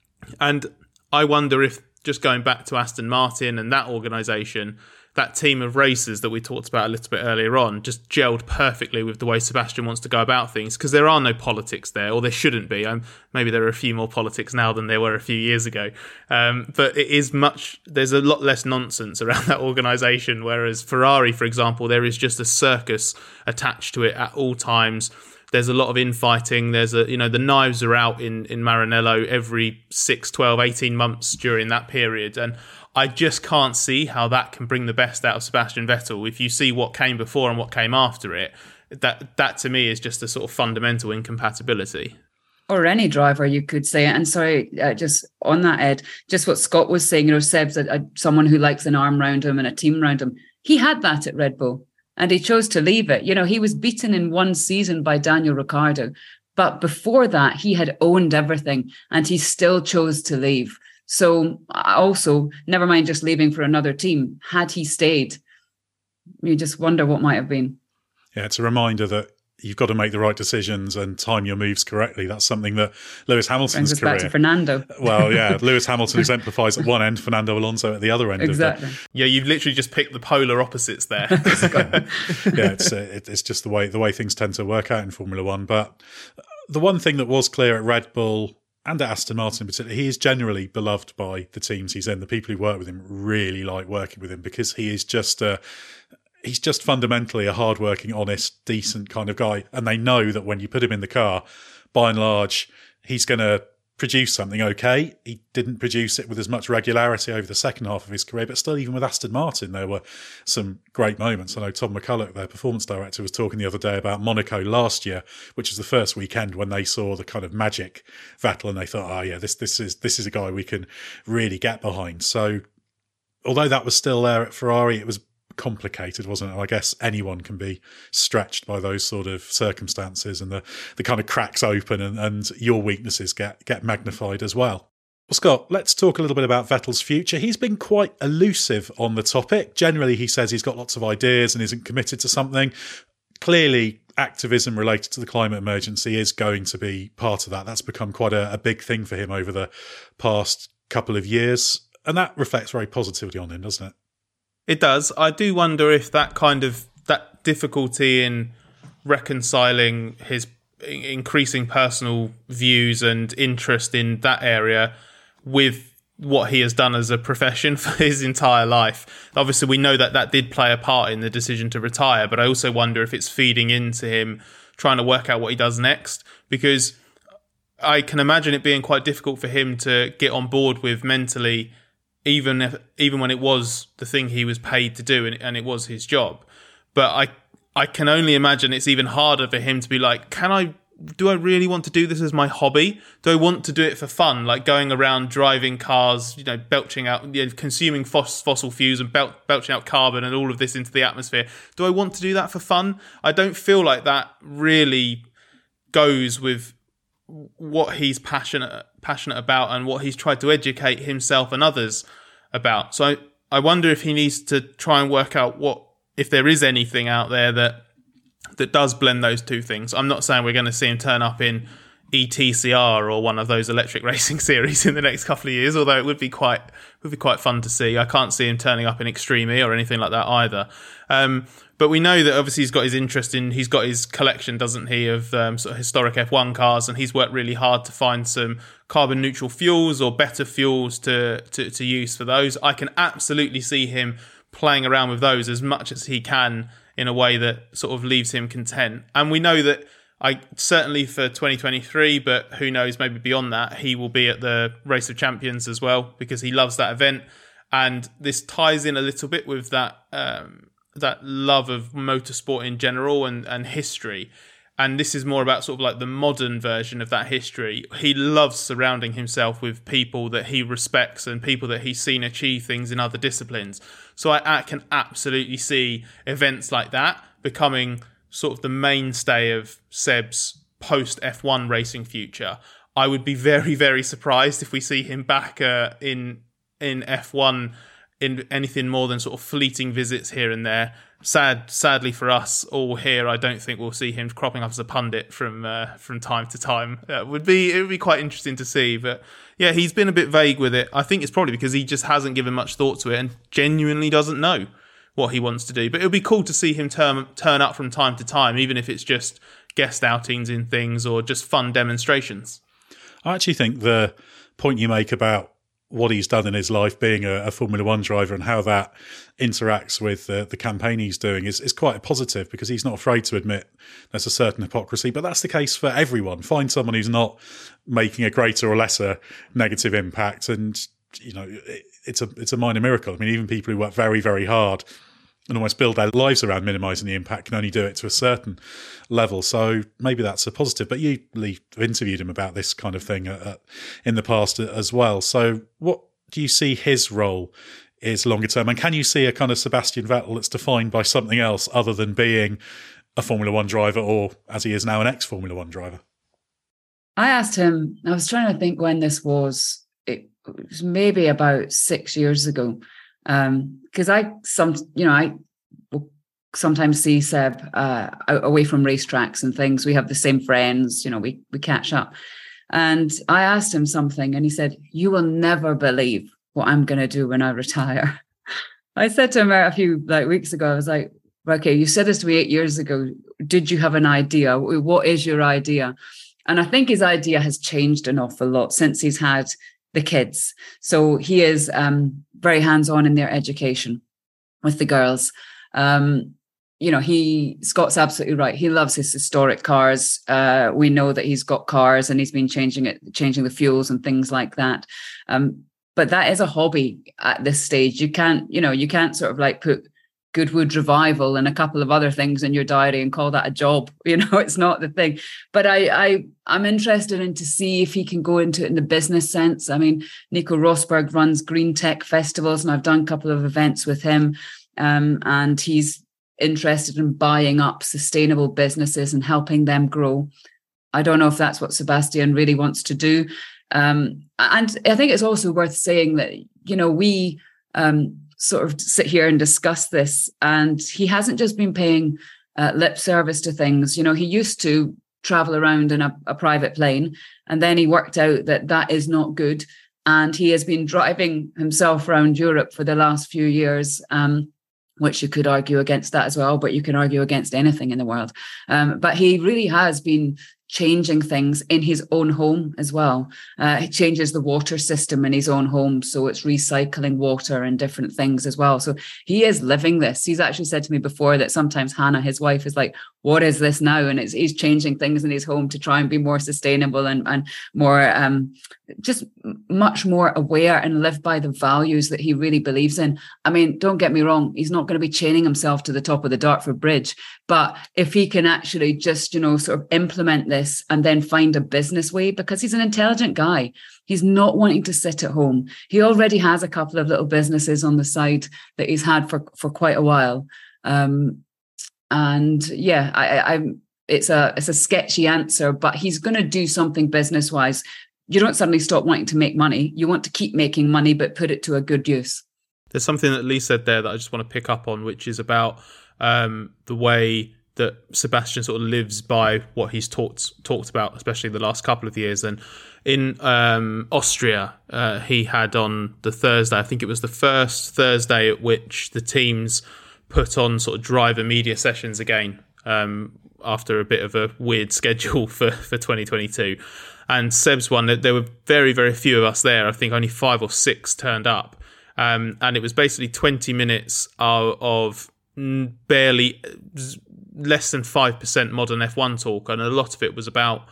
And I wonder if, just going back to Aston Martin and that organisation, that team of racers that we talked about a little bit earlier on just gelled perfectly with the way Sebastian wants to go about things, because there are no politics there, or there shouldn't be. Um, maybe there are a few more politics now than there were a few years ago. Um, but it is much, there's a lot less nonsense around that organisation, whereas Ferrari, for example, there is just a circus attached to it at all times. There's a lot of infighting. There's a, you know, the knives are out in, in Maranello every six, twelve, eighteen months during that period. And I just can't see how that can bring the best out of Sebastian Vettel. If you see what came before and what came after it, that that to me is just a sort of fundamental incompatibility. Or any driver, you could say. And sorry, uh, just on that, Ed, just what Scott was saying, you know, Seb's a, a, someone who likes an arm round him and a team round him. He had that at Red Bull. And he chose to leave it. You know, he was beaten in one season by Daniel Ricciardo. But before that, he had owned everything and he still chose to leave. So also, never mind just leaving for another team. Had he stayed, you just wonder what might have been. Yeah, it's a reminder that you've got to make the right decisions and time your moves correctly. That's something that Lewis Hamilton's Brings us career. back to Fernando. Well, yeah, Lewis Hamilton exemplifies at one end, Fernando Alonso at the other end. Exactly. Of the, yeah, you've literally just picked the polar opposites there. yeah, it's uh, it, it's just the way the way things tend to work out in Formula One. But the one thing that was clear at Red Bull and at Aston Martin in particular, he is generally beloved by the teams he's in. The people who work with him really like working with him because he is just a. He's just fundamentally a hardworking, honest, decent kind of guy. And they know that when you put him in the car, by and large, he's going to produce something okay. He didn't produce it with as much regularity over the second half of his career, but still, even with Aston Martin, there were some great moments. I know Tom McCulloch, their performance director, was talking the other day about Monaco last year, which was the first weekend when they saw the kind of magic Vettel, and they thought, oh yeah, this this is this is a guy we can really get behind. So although that was still there at Ferrari, it was complicated, wasn't it? I guess anyone can be stretched by those sort of circumstances, and the, the kind of cracks open and, and your weaknesses get, get magnified as well. Well, Scott, let's talk a little bit about Vettel's future. He's been quite elusive on the topic. Generally, he says he's got lots of ideas and isn't committed to something. Clearly, activism related to the climate emergency is going to be part of that. That's become quite a, a big thing for him over the past couple of years. And that reflects very positively on him, doesn't it? It does. I do wonder if that kind of, that difficulty in reconciling his increasing personal views and interest in that area with what he has done as a profession for his entire life. Obviously, we know that that did play a part in the decision to retire, but I also wonder if it's feeding into him trying to work out what he does next, because I can imagine it being quite difficult for him to get on board with mentally, even if, even when it was the thing he was paid to do and, and it was his job. But I I can only imagine it's even harder for him to be like, can I do I really want to do this as my hobby? Do I want to do it for fun, like going around driving cars, you know, belching out, you know, consuming fos- fossil fuels and bel- belching out carbon and all of this into the atmosphere? Do I want to do that for fun? I don't feel like that really goes with what he's passionate passionate about and what he's tried to educate himself and others about. So I, I wonder if he needs to try and work out what, if there is anything out there that that does blend those two things. I'm not saying we're going to see him turn up in E T C R or one of those electric racing series in the next couple of years, although it would be quite would be quite fun to see. I can't see him turning up in Extreme E or anything like that either. Um, but we know that obviously he's got his interest in, he's got his collection, doesn't he, of um, sort of historic F one cars, and he's worked really hard to find some carbon neutral fuels or better fuels to, to, to use for those. I can absolutely see him playing around with those as much as he can in a way that sort of leaves him content. And we know that I certainly for twenty twenty-three, but who knows, maybe beyond that, he will be at the Race of Champions as well, because he loves that event. And this ties in a little bit with that um, that love of motorsport in general and, and history. And this is more about sort of like the modern version of that history. He loves surrounding himself with people that he respects and people that he's seen achieve things in other disciplines. So I, I can absolutely see events like that becoming sort of the mainstay of Seb's post F one racing future. I would be very, very surprised if we see him back uh, in in F one in anything more than sort of fleeting visits here and there. Sad, sadly for us all here, I don't think we'll see him cropping up as a pundit from uh, from time to time. It would be it would be quite interesting to see, but yeah, he's been a bit vague with it. I think it's probably because he just hasn't given much thought to it and genuinely doesn't know what he wants to do. But it would be cool to see him turn turn up from time to time, even if it's just guest outings in things or just fun demonstrations. I actually think the point you make about what he's done in his life being a, a Formula One driver and how that interacts with uh, the campaign he's doing is, is quite a positive, because he's not afraid to admit there's a certain hypocrisy, but that's the case for everyone. Find someone who's not making a greater or lesser negative impact, and you know it, it's a it's a minor miracle. I mean, even people who work very, very hard and almost build their lives around minimising the impact can only do it to a certain level. So maybe that's a positive. But you, Lee, have interviewed him about this kind of thing uh, in the past as well. So what do you see his role is longer term? And can you see a kind of Sebastian Vettel that's defined by something else other than being a Formula One driver, or as he is now, an ex-Formula One driver? I asked him, I was trying to think when this was, it was maybe about six years ago. Because um, I, some, you know, I will sometimes see Seb uh, away from racetracks and things. We have the same friends, you know, we we catch up. And I asked him something, and he said, "You will never believe what I'm going to do when I retire." I said to him a few like weeks ago, I was like, "Okay, you said this to me eight years ago. Did you have an idea? What is your idea?" And I think his idea has changed an awful lot since he's had the kids. So he is um, very hands-on in their education with the girls. Um, you know, he, Scott's absolutely right. He loves his historic cars. Uh, we know that he's got cars and he's been changing it, changing the fuels and things like that. Um, but that is a hobby at this stage. You can't, you know, you can't sort of like put Goodwood Revival and a couple of other things in your diary and call that a job. You know, it's not the thing. But I, I, I'm interested in to see if he can go into it in the business sense. I mean, Nico Rosberg runs green tech festivals, and I've done a couple of events with him. um, and he's interested in buying up sustainable businesses and helping them grow. I don't know if that's what Sebastian really wants to do. Um, and I think it's also worth saying that, you know, we um, sort of sit here and discuss this, and he hasn't just been paying uh, lip service to things. You know, he used to travel around in a, a private plane, and then he worked out that that is not good. And he has been driving himself around Europe for the last few years, um, which you could argue against that as well, but you can argue against anything in the world. Um, but he really has been changing things in his own home as well. Uh, he changes the water system in his own home, so it's recycling water and different things as well. So he is living this. He's actually said to me before that sometimes Hannah, his wife, is like, what is this now? And it's, he's changing things in his home to try and be more sustainable and, and more, um, just much more aware and live by the values that he really believes in. I mean, don't get me wrong, he's not going to be chaining himself to the top of the Dartford Bridge, but if he can actually just, you know, sort of implement this and then find a business way, because he's an intelligent guy. He's not wanting to sit at home. He already has a couple of little businesses on the side that he's had for, for quite a while. Um, and yeah, I, I, it's a it's a sketchy answer, but he's going to do something business wise. You don't suddenly stop wanting to make money. You want to keep making money, but put it to a good use. There's something that Lee said there that I just want to pick up on, which is about um, the way that Sebastian sort of lives by what he's talked talked about, especially the last couple of years. And in um, Austria, uh, he had on the Thursday, I think it was the first Thursday at which the teams put on sort of driver media sessions again, um, after a bit of a weird schedule for, for twenty twenty-two. And Seb's one, there were very, very few of us there. I think only five or six turned up. Um, and it was basically twenty minutes of, of barely less than five percent modern F one talk. And a lot of it was about,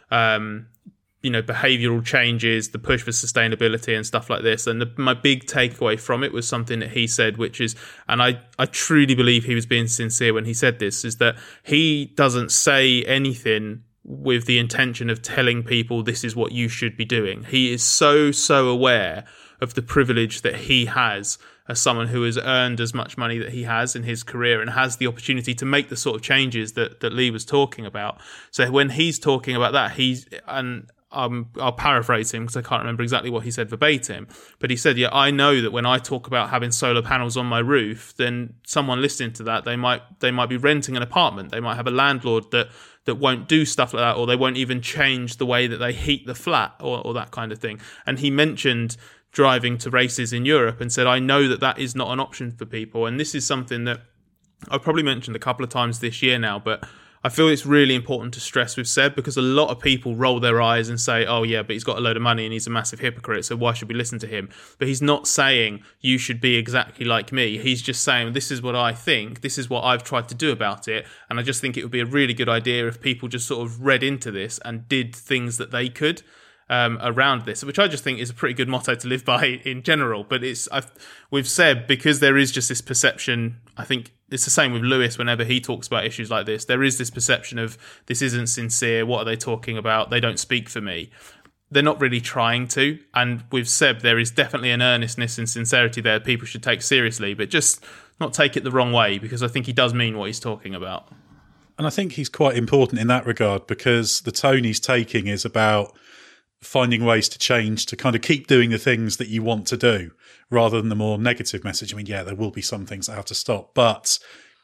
um, you know, behavioural changes, the push for sustainability and stuff like this. And the, my big takeaway from it was something that he said, which is, and I, I truly believe he was being sincere when he said this, is that he doesn't say anything with the intention of telling people this is what you should be doing. He is so, so aware of the privilege that he has as someone who has earned as much money that he has in his career and has the opportunity to make the sort of changes that, that Lee was talking about. So when he's talking about that, he's, and um, I'll paraphrase him because I can't remember exactly what he said verbatim, but he said, yeah, I know that when I talk about having solar panels on my roof, then someone listening to that, they might, they might be renting an apartment. They might have a landlord that, that won't do stuff like that, or they won't even change the way that they heat the flat or, or that kind of thing. And he mentioned driving to races in Europe and said, I know that that is not an option for people. And this is something that I've probably mentioned a couple of times this year now, but I feel it's really important to stress with Seb, because a lot of people roll their eyes and say, oh yeah, but he's got a load of money and he's a massive hypocrite, so why should we listen to him? But he's not saying you should be exactly like me. He's just saying, this is what I think, this is what I've tried to do about it, and I just think it would be a really good idea if people just sort of read into this and did things that they could um, around this, which I just think is a pretty good motto to live by in general. But it's I've, with Seb, because there is just this perception, I think it's the same with Lewis whenever he talks about issues like this, there is this perception of this isn't sincere, what are they talking about, they don't speak for me. They're not really trying to. And with Seb, there is definitely an earnestness and sincerity there people should take seriously, but just not take it the wrong way, because I think he does mean what he's talking about. And I think he's quite important in that regard, because the tone he's taking is about finding ways to change, to kind of keep doing the things that you want to do, rather than the more negative message. I mean, yeah, there will be some things that have to stop, but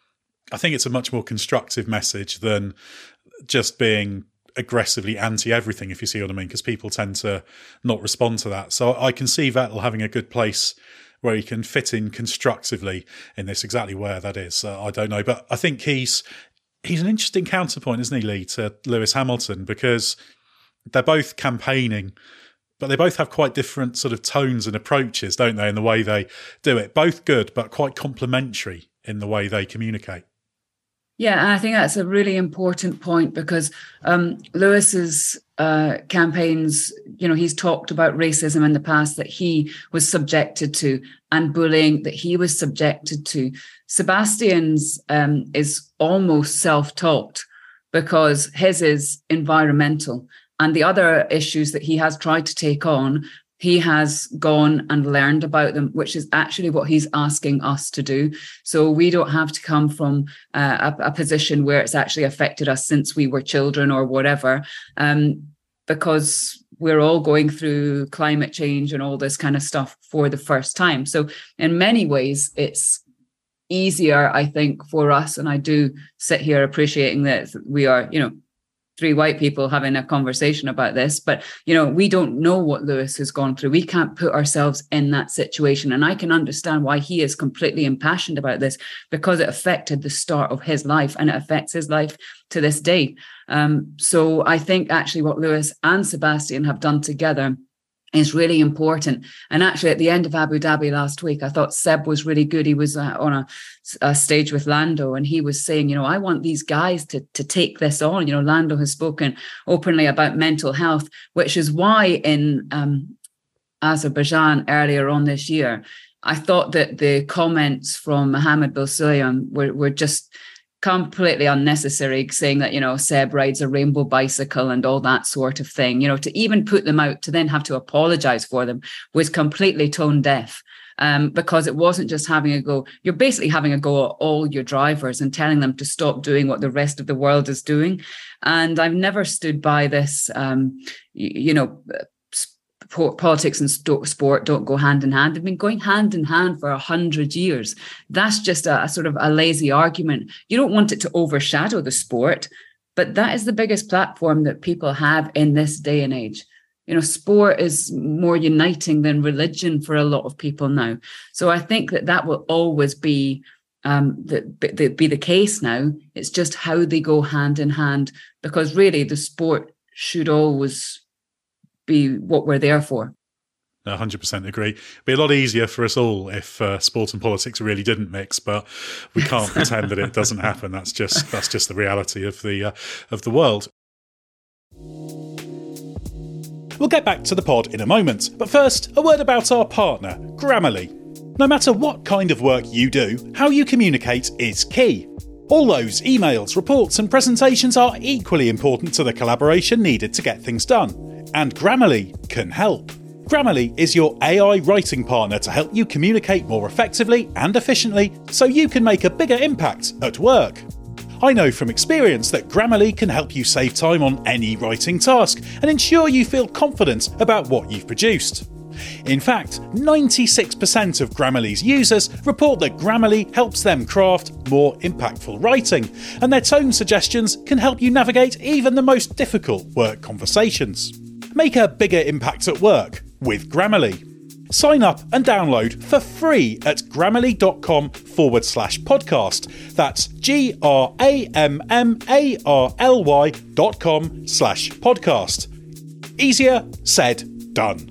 I think it's a much more constructive message than just being aggressively anti-everything, if you see what I mean, because people tend to not respond to that. So I can see Vettel having a good place where he can fit in constructively in this. Exactly where that is, uh, I don't know. But I think he's he's an interesting counterpoint, isn't he, Lee, to Lewis Hamilton, because they're both campaigning, but they both have quite different sort of tones and approaches, don't they, in the way they do it. Both good, but quite complementary in the way they communicate. Yeah, and I think that's a really important point, because um, Lewis's uh, campaigns, you know, he's talked about racism in the past that he was subjected to, and bullying that he was subjected to. Sebastian's um, is almost self-taught, because his is environmental. And the other issues that he has tried to take on he has gone and learned about them, which is actually what he's asking us to do. So we don't have to come from uh, a, a position where it's actually affected us since we were children or whatever, um, because we're all going through climate change and all this kind of stuff for the first time. So in many ways, it's easier, I think, for us. And I do sit here appreciating that we are, you know, three white people having a conversation about this, but, you know, we don't know what Lewis has gone through. We can't put ourselves in that situation. And I can understand why he is completely impassioned about this, because it affected the start of his life and it affects his life to this day. Um, so I think actually what Lewis and Sebastian have done together is really important. And actually at the end of Abu Dhabi last week, I thought Seb was really good. He was uh, on a, a stage with Lando and he was saying, you know, I want these guys to, to take this on. You know, Lando has spoken openly about mental health, which is why in um, Azerbaijan earlier on this year, I thought that the comments from Mohammed Belsulayem were, were just completely unnecessary, saying that, you know, Seb rides a rainbow bicycle and all that sort of thing. You know, to even put them out, to then have to apologize for them was completely tone deaf, um, because it wasn't just having a go. You're basically having a go at all your drivers and telling them to stop doing what the rest of the world is doing. And I've never stood by this, um, you, you know, politics and sport don't go hand in hand. They've been going hand in hand for a hundred years. That's just a, a sort of a lazy argument. You don't want it to overshadow the sport, but that is the biggest platform that people have in this day and age. You know, sport is more uniting than religion for a lot of people now. So I think that that will always be um, the, the, be the case now. It's just how they go hand in hand, because really the sport should always be what we're there for. one hundred percent agree. It'd be a lot easier for us all if uh, sport and politics really didn't mix, but we can't pretend that it doesn't happen. That's just that's just the reality of the uh, of the world. We'll get back to the pod in a moment, but first, a word about our partner, Grammarly. No matter what kind of work you do, how you communicate is key. All those emails, reports and presentations are equally important to the collaboration needed to get things done. And Grammarly can help. Grammarly is your A I writing partner to help you communicate more effectively and efficiently so you can make a bigger impact at work. I know from experience that Grammarly can help you save time on any writing task and ensure you feel confident about what you've produced. In fact, ninety-six percent of Grammarly's users report that Grammarly helps them craft more impactful writing, and their tone suggestions can help you navigate even the most difficult work conversations. Make a bigger impact at work with Grammarly. Sign up and download for free at grammarly.com forward slash podcast. That's G R A M M A R L Y dot com slash podcast. Easier said, done.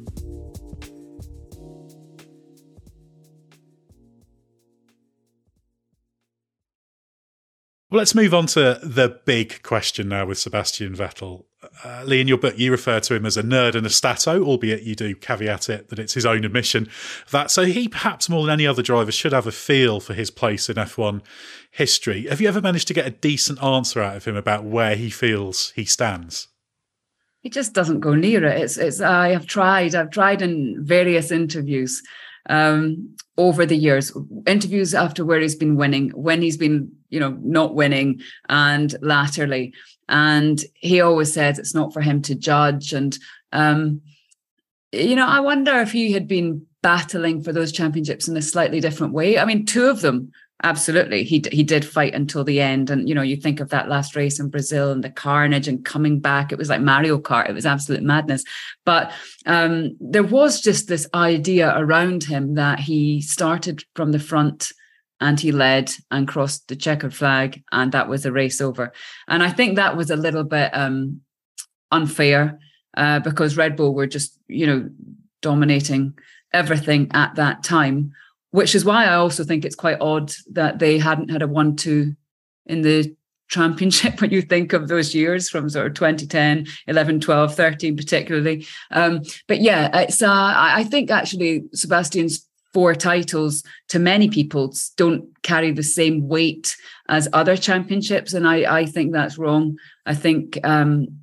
Well, let's move on to the big question now with Sebastian Vettel. Uh, Lee, in your book, you refer to him as a nerd and a stato, albeit you do caveat it that it's his own admission. That so he, perhaps more than any other driver, should have a feel for his place in F one history. Have you ever managed to get a decent answer out of him about where he feels he stands? He just doesn't go near it. It's, it's. I have tried. I've tried in various interviews um, over the years, interviews after where he's been winning, when he's been, you know, not winning, and latterly. And he always says it's not for him to judge. And, um, you know, I wonder if he had been battling for those championships in a slightly different way. I mean, two of them, absolutely. He he did fight until the end. And, you know, you think of that last race in Brazil and the carnage and coming back. It was like Mario Kart. It was absolute madness. But um, there was just this idea around him that he started from the front and he led and crossed the checkered flag, and that was a race over. And I think that was a little bit um, unfair uh, because Red Bull were just, you know, dominating everything at that time, which is why I also think it's quite odd that they hadn't had a one two in the championship when you think of those years from sort of twenty ten, eleven, twelve, thirteen particularly. Um, but yeah, it's uh, I think actually Sebastian's four titles to many people don't carry the same weight as other championships. And I, I think that's wrong. I think um,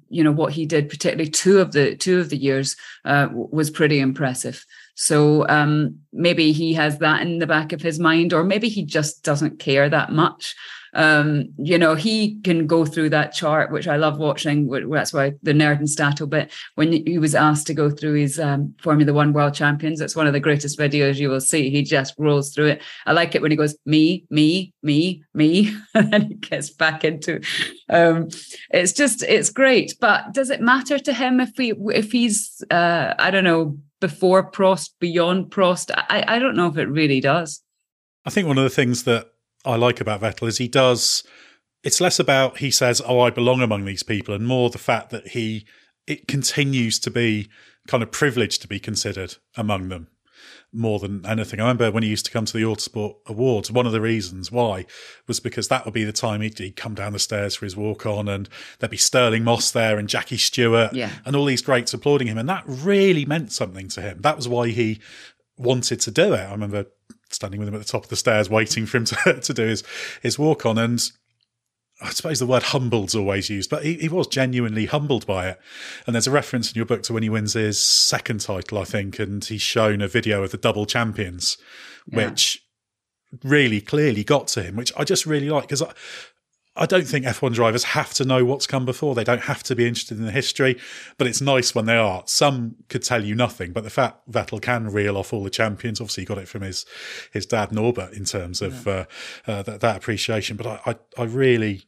you know, what he did, particularly two of the two of the years, uh, was pretty impressive. So um, maybe he has that in the back of his mind, or maybe he just doesn't care that much. Um, you know, he can go through that chart, which I love watching. That's why the nerd and stato bit, when he was asked to go through his um, Formula One World Champions, it's one of the greatest videos you will see. He just rolls through it. I like it when he goes, me, me, me, me, and then he gets back into, um, it's just, it's great. But does it matter to him if we, if he's, uh, I don't know, before Prost, beyond Prost? I, I don't know if it really does. I think one of the things that I like about Vettel is he does, it's less about he says, oh, I belong among these people, and more the fact that he, it continues to be kind of privileged to be considered among them more than anything. I remember when he used to come to the Autosport Awards, one of the reasons why was because that would be the time he'd, he'd come down the stairs for his walk on, and there'd be Sterling Moss there and Jackie Stewart yeah. and all these greats applauding him. And that really meant something to him. That was why he wanted to do it. I remember standing with him at the top of the stairs, waiting for him to, to do his, his walk on. And I suppose the word humbled's always used, but he, he was genuinely humbled by it. And there's a reference in your book to when he wins his second title, I think, and he's shown a video of the double champions, yeah. which really clearly got to him, which I just really like, because I, I don't think F one drivers have to know what's come before. They don't have to be interested in the history, but it's nice when they are. Some could tell you nothing, but the fact Vettel can reel off all the champions, obviously he got it from his, his dad Norbert in terms of yeah. uh, uh, that, that appreciation. But I, I, I really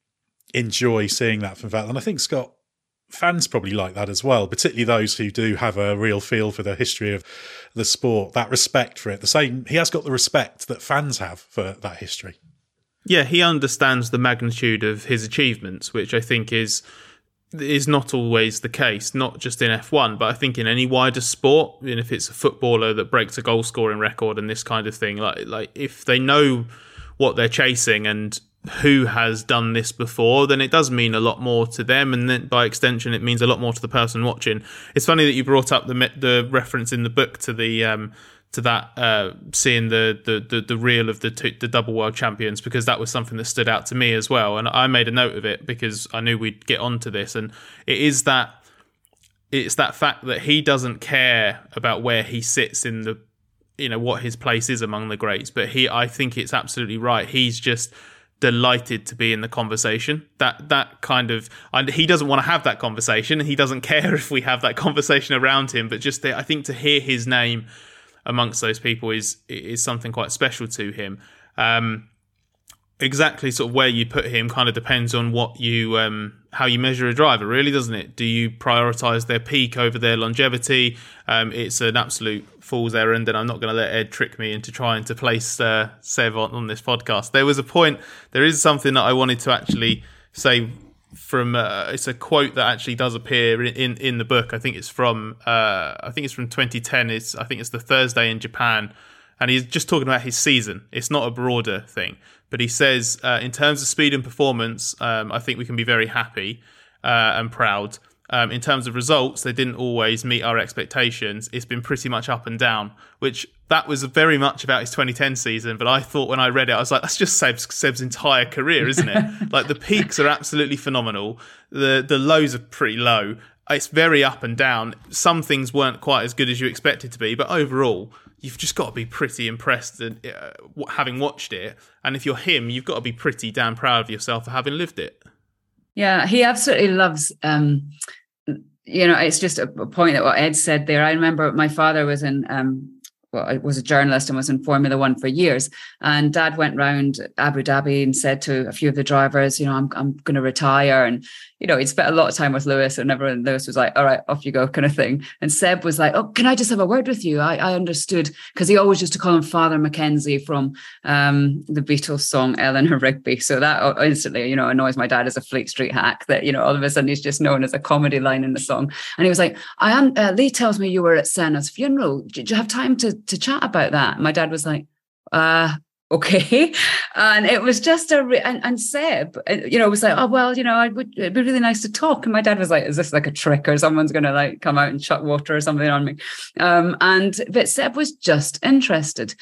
enjoy seeing that from Vettel. And I think, Scott, fans probably like that as well, particularly those who do have a real feel for the history of the sport, that respect for it. The same, he has got the respect that fans have for that history. Yeah, he understands the magnitude of his achievements, which I think is is not always the case, not just in F one, but I think in any wider sport. And if it's a footballer that breaks a goal scoring record and this kind of thing, like like if they know what they're chasing and who has done this before, then it does mean a lot more to them, and then by extension, it means a lot more to the person watching. It's funny that you brought up the the reference in the book to the. Um, to that, uh, seeing the, the the the reel of the two, the double world champions, because that was something that stood out to me as well, and I made a note of it because I knew we'd get onto this. And it is that it's that fact that he doesn't care about where he sits in the, you know, what his place is among the greats, but he, I think it's absolutely right. He's just delighted to be in the conversation. That that kind of, and he doesn't want to have that conversation. He doesn't care if we have that conversation around him, but just the, I think to hear his name amongst those people is is something quite special to him. Um, exactly sort of where you put him kind of depends on what you um, how you measure a driver, really, doesn't it? Do you prioritise their peak over their longevity? Um, it's an absolute fool's errand, and I'm not going to let Ed trick me into trying to place uh, Seb on, on this podcast. There was a point, there is something that I wanted to actually say from uh, it's a quote that actually does appear in, in, in the book. I think it's from uh, I think it's from twenty ten. It's I think it's the Thursday in Japan, and he's just talking about his season. It's not a broader thing, but he says uh, in terms of speed and performance, um, I think we can be very happy uh, and proud. Um, in terms of results, they didn't always meet our expectations. It's been pretty much up and down, which that was very much about his twenty ten season. But I thought when I read it, I was like, that's just Seb's, Seb's entire career, isn't it? Like the peaks are absolutely phenomenal. The the lows are pretty low. It's very up and down. Some things weren't quite as good as you expected to be, but overall, you've just got to be pretty impressed uh, having watched it. And if you're him, you've got to be pretty damn proud of yourself for having lived it. Yeah, he absolutely loves, um, you know, it's just a point that what Ed said there. I remember my father was in, um, well, I was a journalist and was in Formula One for years. And Dad went round Abu Dhabi and said to a few of the drivers, you know, I'm I'm going to retire. And, you know, he'd spent a lot of time with Lewis, and everyone, Lewis was like, all right, off you go, kind of thing. And Seb was like, oh, can I just have a word with you? I, I understood, because he always used to call him Father Mackenzie from um, the Beatles song Eleanor Rigby. So that instantly, you know, annoys my dad as a Fleet Street hack, that, you know, all of a sudden he's just known as a comedy line in the song. And he was like, I am, uh, Lee tells me you were at Senna's funeral. Did you have time to, to chat about that? And my dad was like, uh, okay. And it was just a, re- and, and Seb, you know, was like, oh, well, you know, I would, it'd be really nice to talk. And my dad was like, is this like a trick, or someone's going to like come out and chuck water or something on me? Um, and, but Seb was just interested.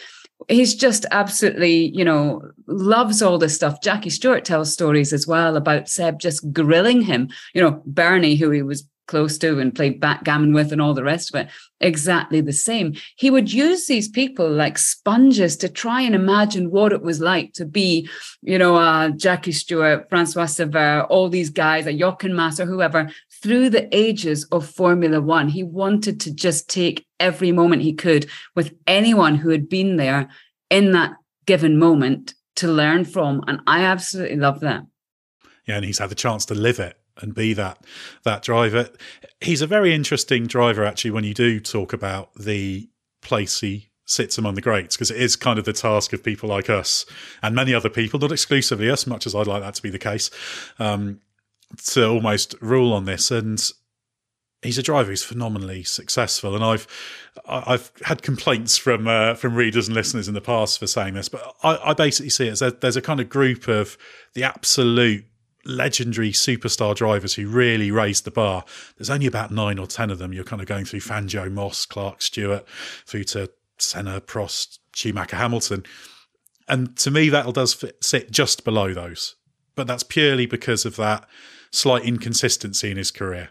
he's just absolutely, you know, loves all this stuff. Jackie Stewart tells stories as well about Seb just grilling him. You know, Bernie, who he was close to and played backgammon with and all the rest of it, exactly the same. He would use these people like sponges to try and imagine what it was like to be, you know, uh, Jackie Stewart, Francois Sever, all these guys, a Jochen Mass or whoever, through the ages of Formula One. He wanted to just take every moment he could with anyone who had been there in that given moment to learn from. And I absolutely love that. Yeah, and he's had the chance to live it and be that that driver. He's a very interesting driver, actually, when you do talk about the place he sits among the greats, because it is kind of the task of people like us and many other people, not exclusively us, much as I'd like that to be the case, um, to almost rule on this. And he's a driver who's phenomenally successful. And I've I've had complaints from uh, from readers and listeners in the past for saying this, but I, I basically see it as a, there's a kind of group of the absolute legendary superstar drivers who really raised the bar. There's only about nine or ten of them. You're kind of going through Fangio, Moss, Clark, Stewart, through to Senna, Prost, Schumacher, Hamilton. And to me, Vettel does fit, sit just below those. But that's purely because of that slight inconsistency in his career.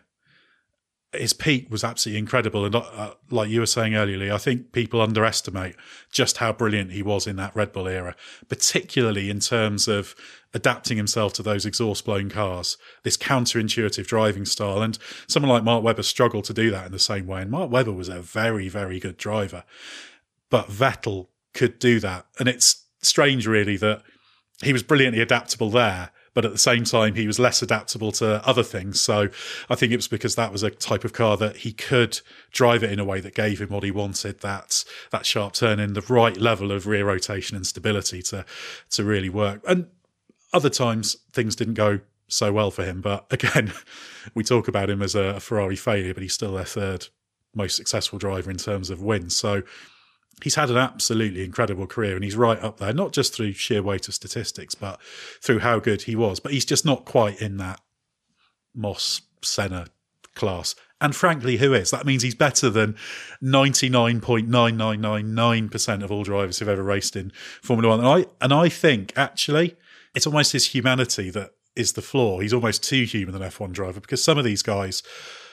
His peak was absolutely incredible. And uh, like you were saying earlier, Lee, I think people underestimate just how brilliant he was in that Red Bull era, particularly in terms of adapting himself to those exhaust-blown cars, this counterintuitive driving style. And someone like Mark Webber struggled to do that in the same way. And Mark Webber was a very, very good driver. But Vettel could do that. And it's strange, really, that he was brilliantly adaptable there, but at the same time, he was less adaptable to other things. So I think it was because that was a type of car that he could drive it in a way that gave him what he wanted, that that sharp turn in, the right level of rear rotation and stability to to really work. And other times, things didn't go so well for him. But again, we talk about him as a Ferrari failure, but he's still their third most successful driver in terms of wins. So he's had an absolutely incredible career, and he's right up there, not just through sheer weight of statistics, but through how good he was. But he's just not quite in that Moss, Senna class. And frankly, who is? That means he's better than ninety-nine point nine nine nine nine percent of all drivers who've ever raced in Formula One. And I, and I think, actually, it's almost his humanity that is the flaw. He's almost too human an F one driver, because some of these guys,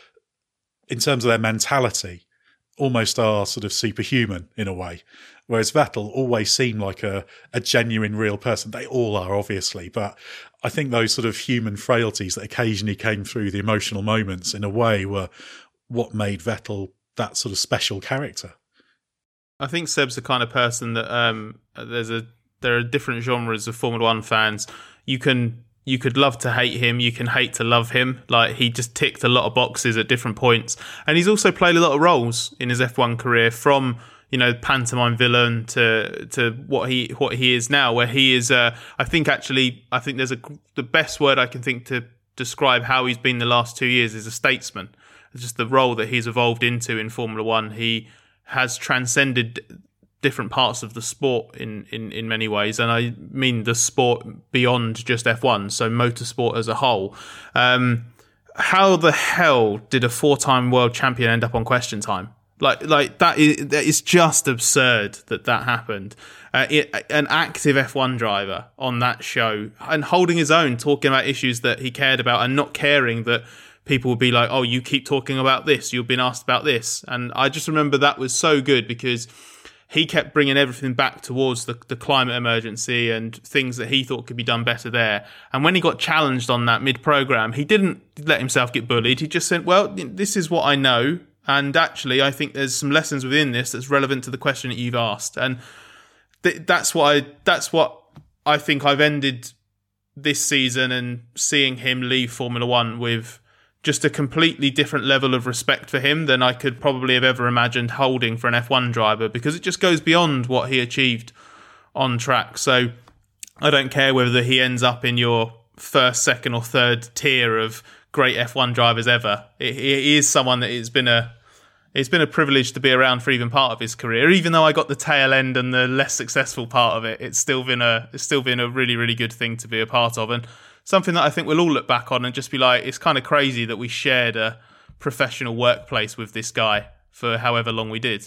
in terms of their mentality, almost are sort of superhuman in a way, whereas Vettel always seemed like a, a genuine, real person. They all are, obviously, but I think those sort of human frailties that occasionally came through the emotional moments in a way were what made Vettel that sort of special character. I think Seb's the kind of person that um, there's a there are different genres of Formula One fans. You can You could love to hate him. You can hate to love him. Like, he just ticked a lot of boxes at different points. And he's also played a lot of roles in his F one career, from, you know, pantomime villain to to what he what he is now, where he is, uh, I think actually, I think there's a, the best word I can think to describe how he's been the last two years is a statesman. It's just the role that he's evolved into in Formula One. He has transcended different parts of the sport in, in, in many ways, and I mean the sport beyond just F one, so motorsport as a whole. Um, how the hell did a four-time world champion end up on Question Time? Like, like that is that is just absurd that that happened. Uh, it, an active F one driver on that show and holding his own, talking about issues that he cared about, and not caring that people would be like, "Oh, you keep talking about this. You've been asked about this." And I just remember that was so good, because he kept bringing everything back towards the, the climate emergency and things that he thought could be done better there. And when he got challenged on that mid-program, he didn't let himself get bullied. He just said, well, this is what I know. And actually, I think there's some lessons within this that's relevant to the question that you've asked. And th- that's what I, that's what I think I've ended this season, and seeing him leave Formula One with just a completely different level of respect for him than I could probably have ever imagined holding for an F one driver, because it just goes beyond what he achieved on track. So I don't care whether he ends up in your first, second or third tier of great F one drivers ever. He is someone that it's been a it's been a privilege to be around for even part of his career. Even though I got the tail end and the less successful part of it, it's still been a it's still been a really, really good thing to be a part of, and something that I think we'll all look back on and just be like, it's kind of crazy that we shared a professional workplace with this guy for however long we did.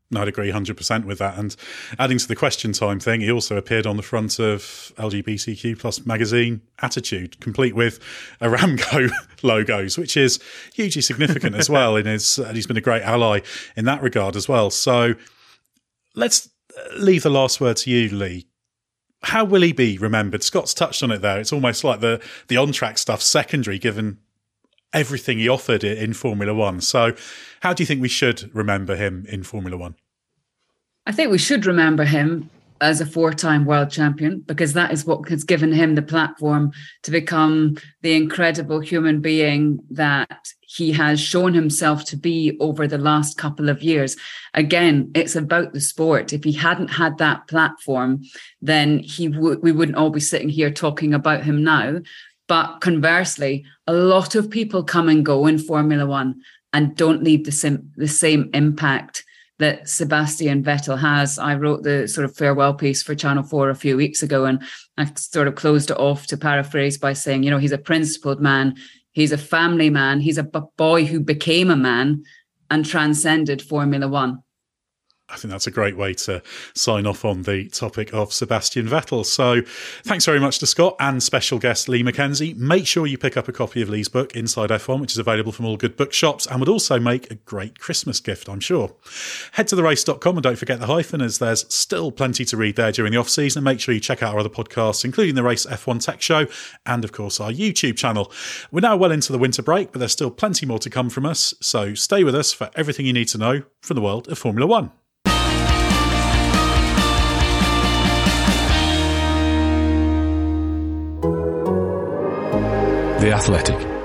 No, I'd agree one hundred percent with that. And adding to the question time thing, he also appeared on the front of L G B T Q plus magazine Attitude, complete with Aramco logos, which is hugely significant as well. In his, and he's been a great ally in that regard as well. So let's leave the last word to you, Lee. How will he be remembered? Scott's touched on it there. It's almost like the, the on-track stuff secondary, given everything he offered in Formula One. So how do you think we should remember him in Formula One? I think we should remember him as a four-time world champion, because that is what has given him the platform to become the incredible human being that he has shown himself to be over the last couple of years. Again, it's about the sport. If he hadn't had that platform, then he would we wouldn't all be sitting here talking about him now. But conversely, a lot of people come and go in Formula One and don't leave the same, the same impact that Sebastian Vettel has. I wrote the sort of farewell piece for Channel four a few weeks ago, and I sort of closed it off to paraphrase by saying, you know, he's a principled man, he's a family man, he's a boy who became a man and transcended Formula One. I think that's a great way to sign off on the topic of Sebastian Vettel. So thanks very much to Scott and special guest Lee Mackenzie. Make sure you pick up a copy of Lee's book, Inside F one, which is available from all good bookshops and would also make a great Christmas gift, I'm sure. Head to the race dot com and don't forget the hyphen, as there's still plenty to read there during the off-season. And make sure you check out our other podcasts, including the Race F one Tech Show and, of course, our YouTube channel. We're now well into the winter break, but there's still plenty more to come from us. So stay with us for everything you need to know from the world of Formula One. The Athletic.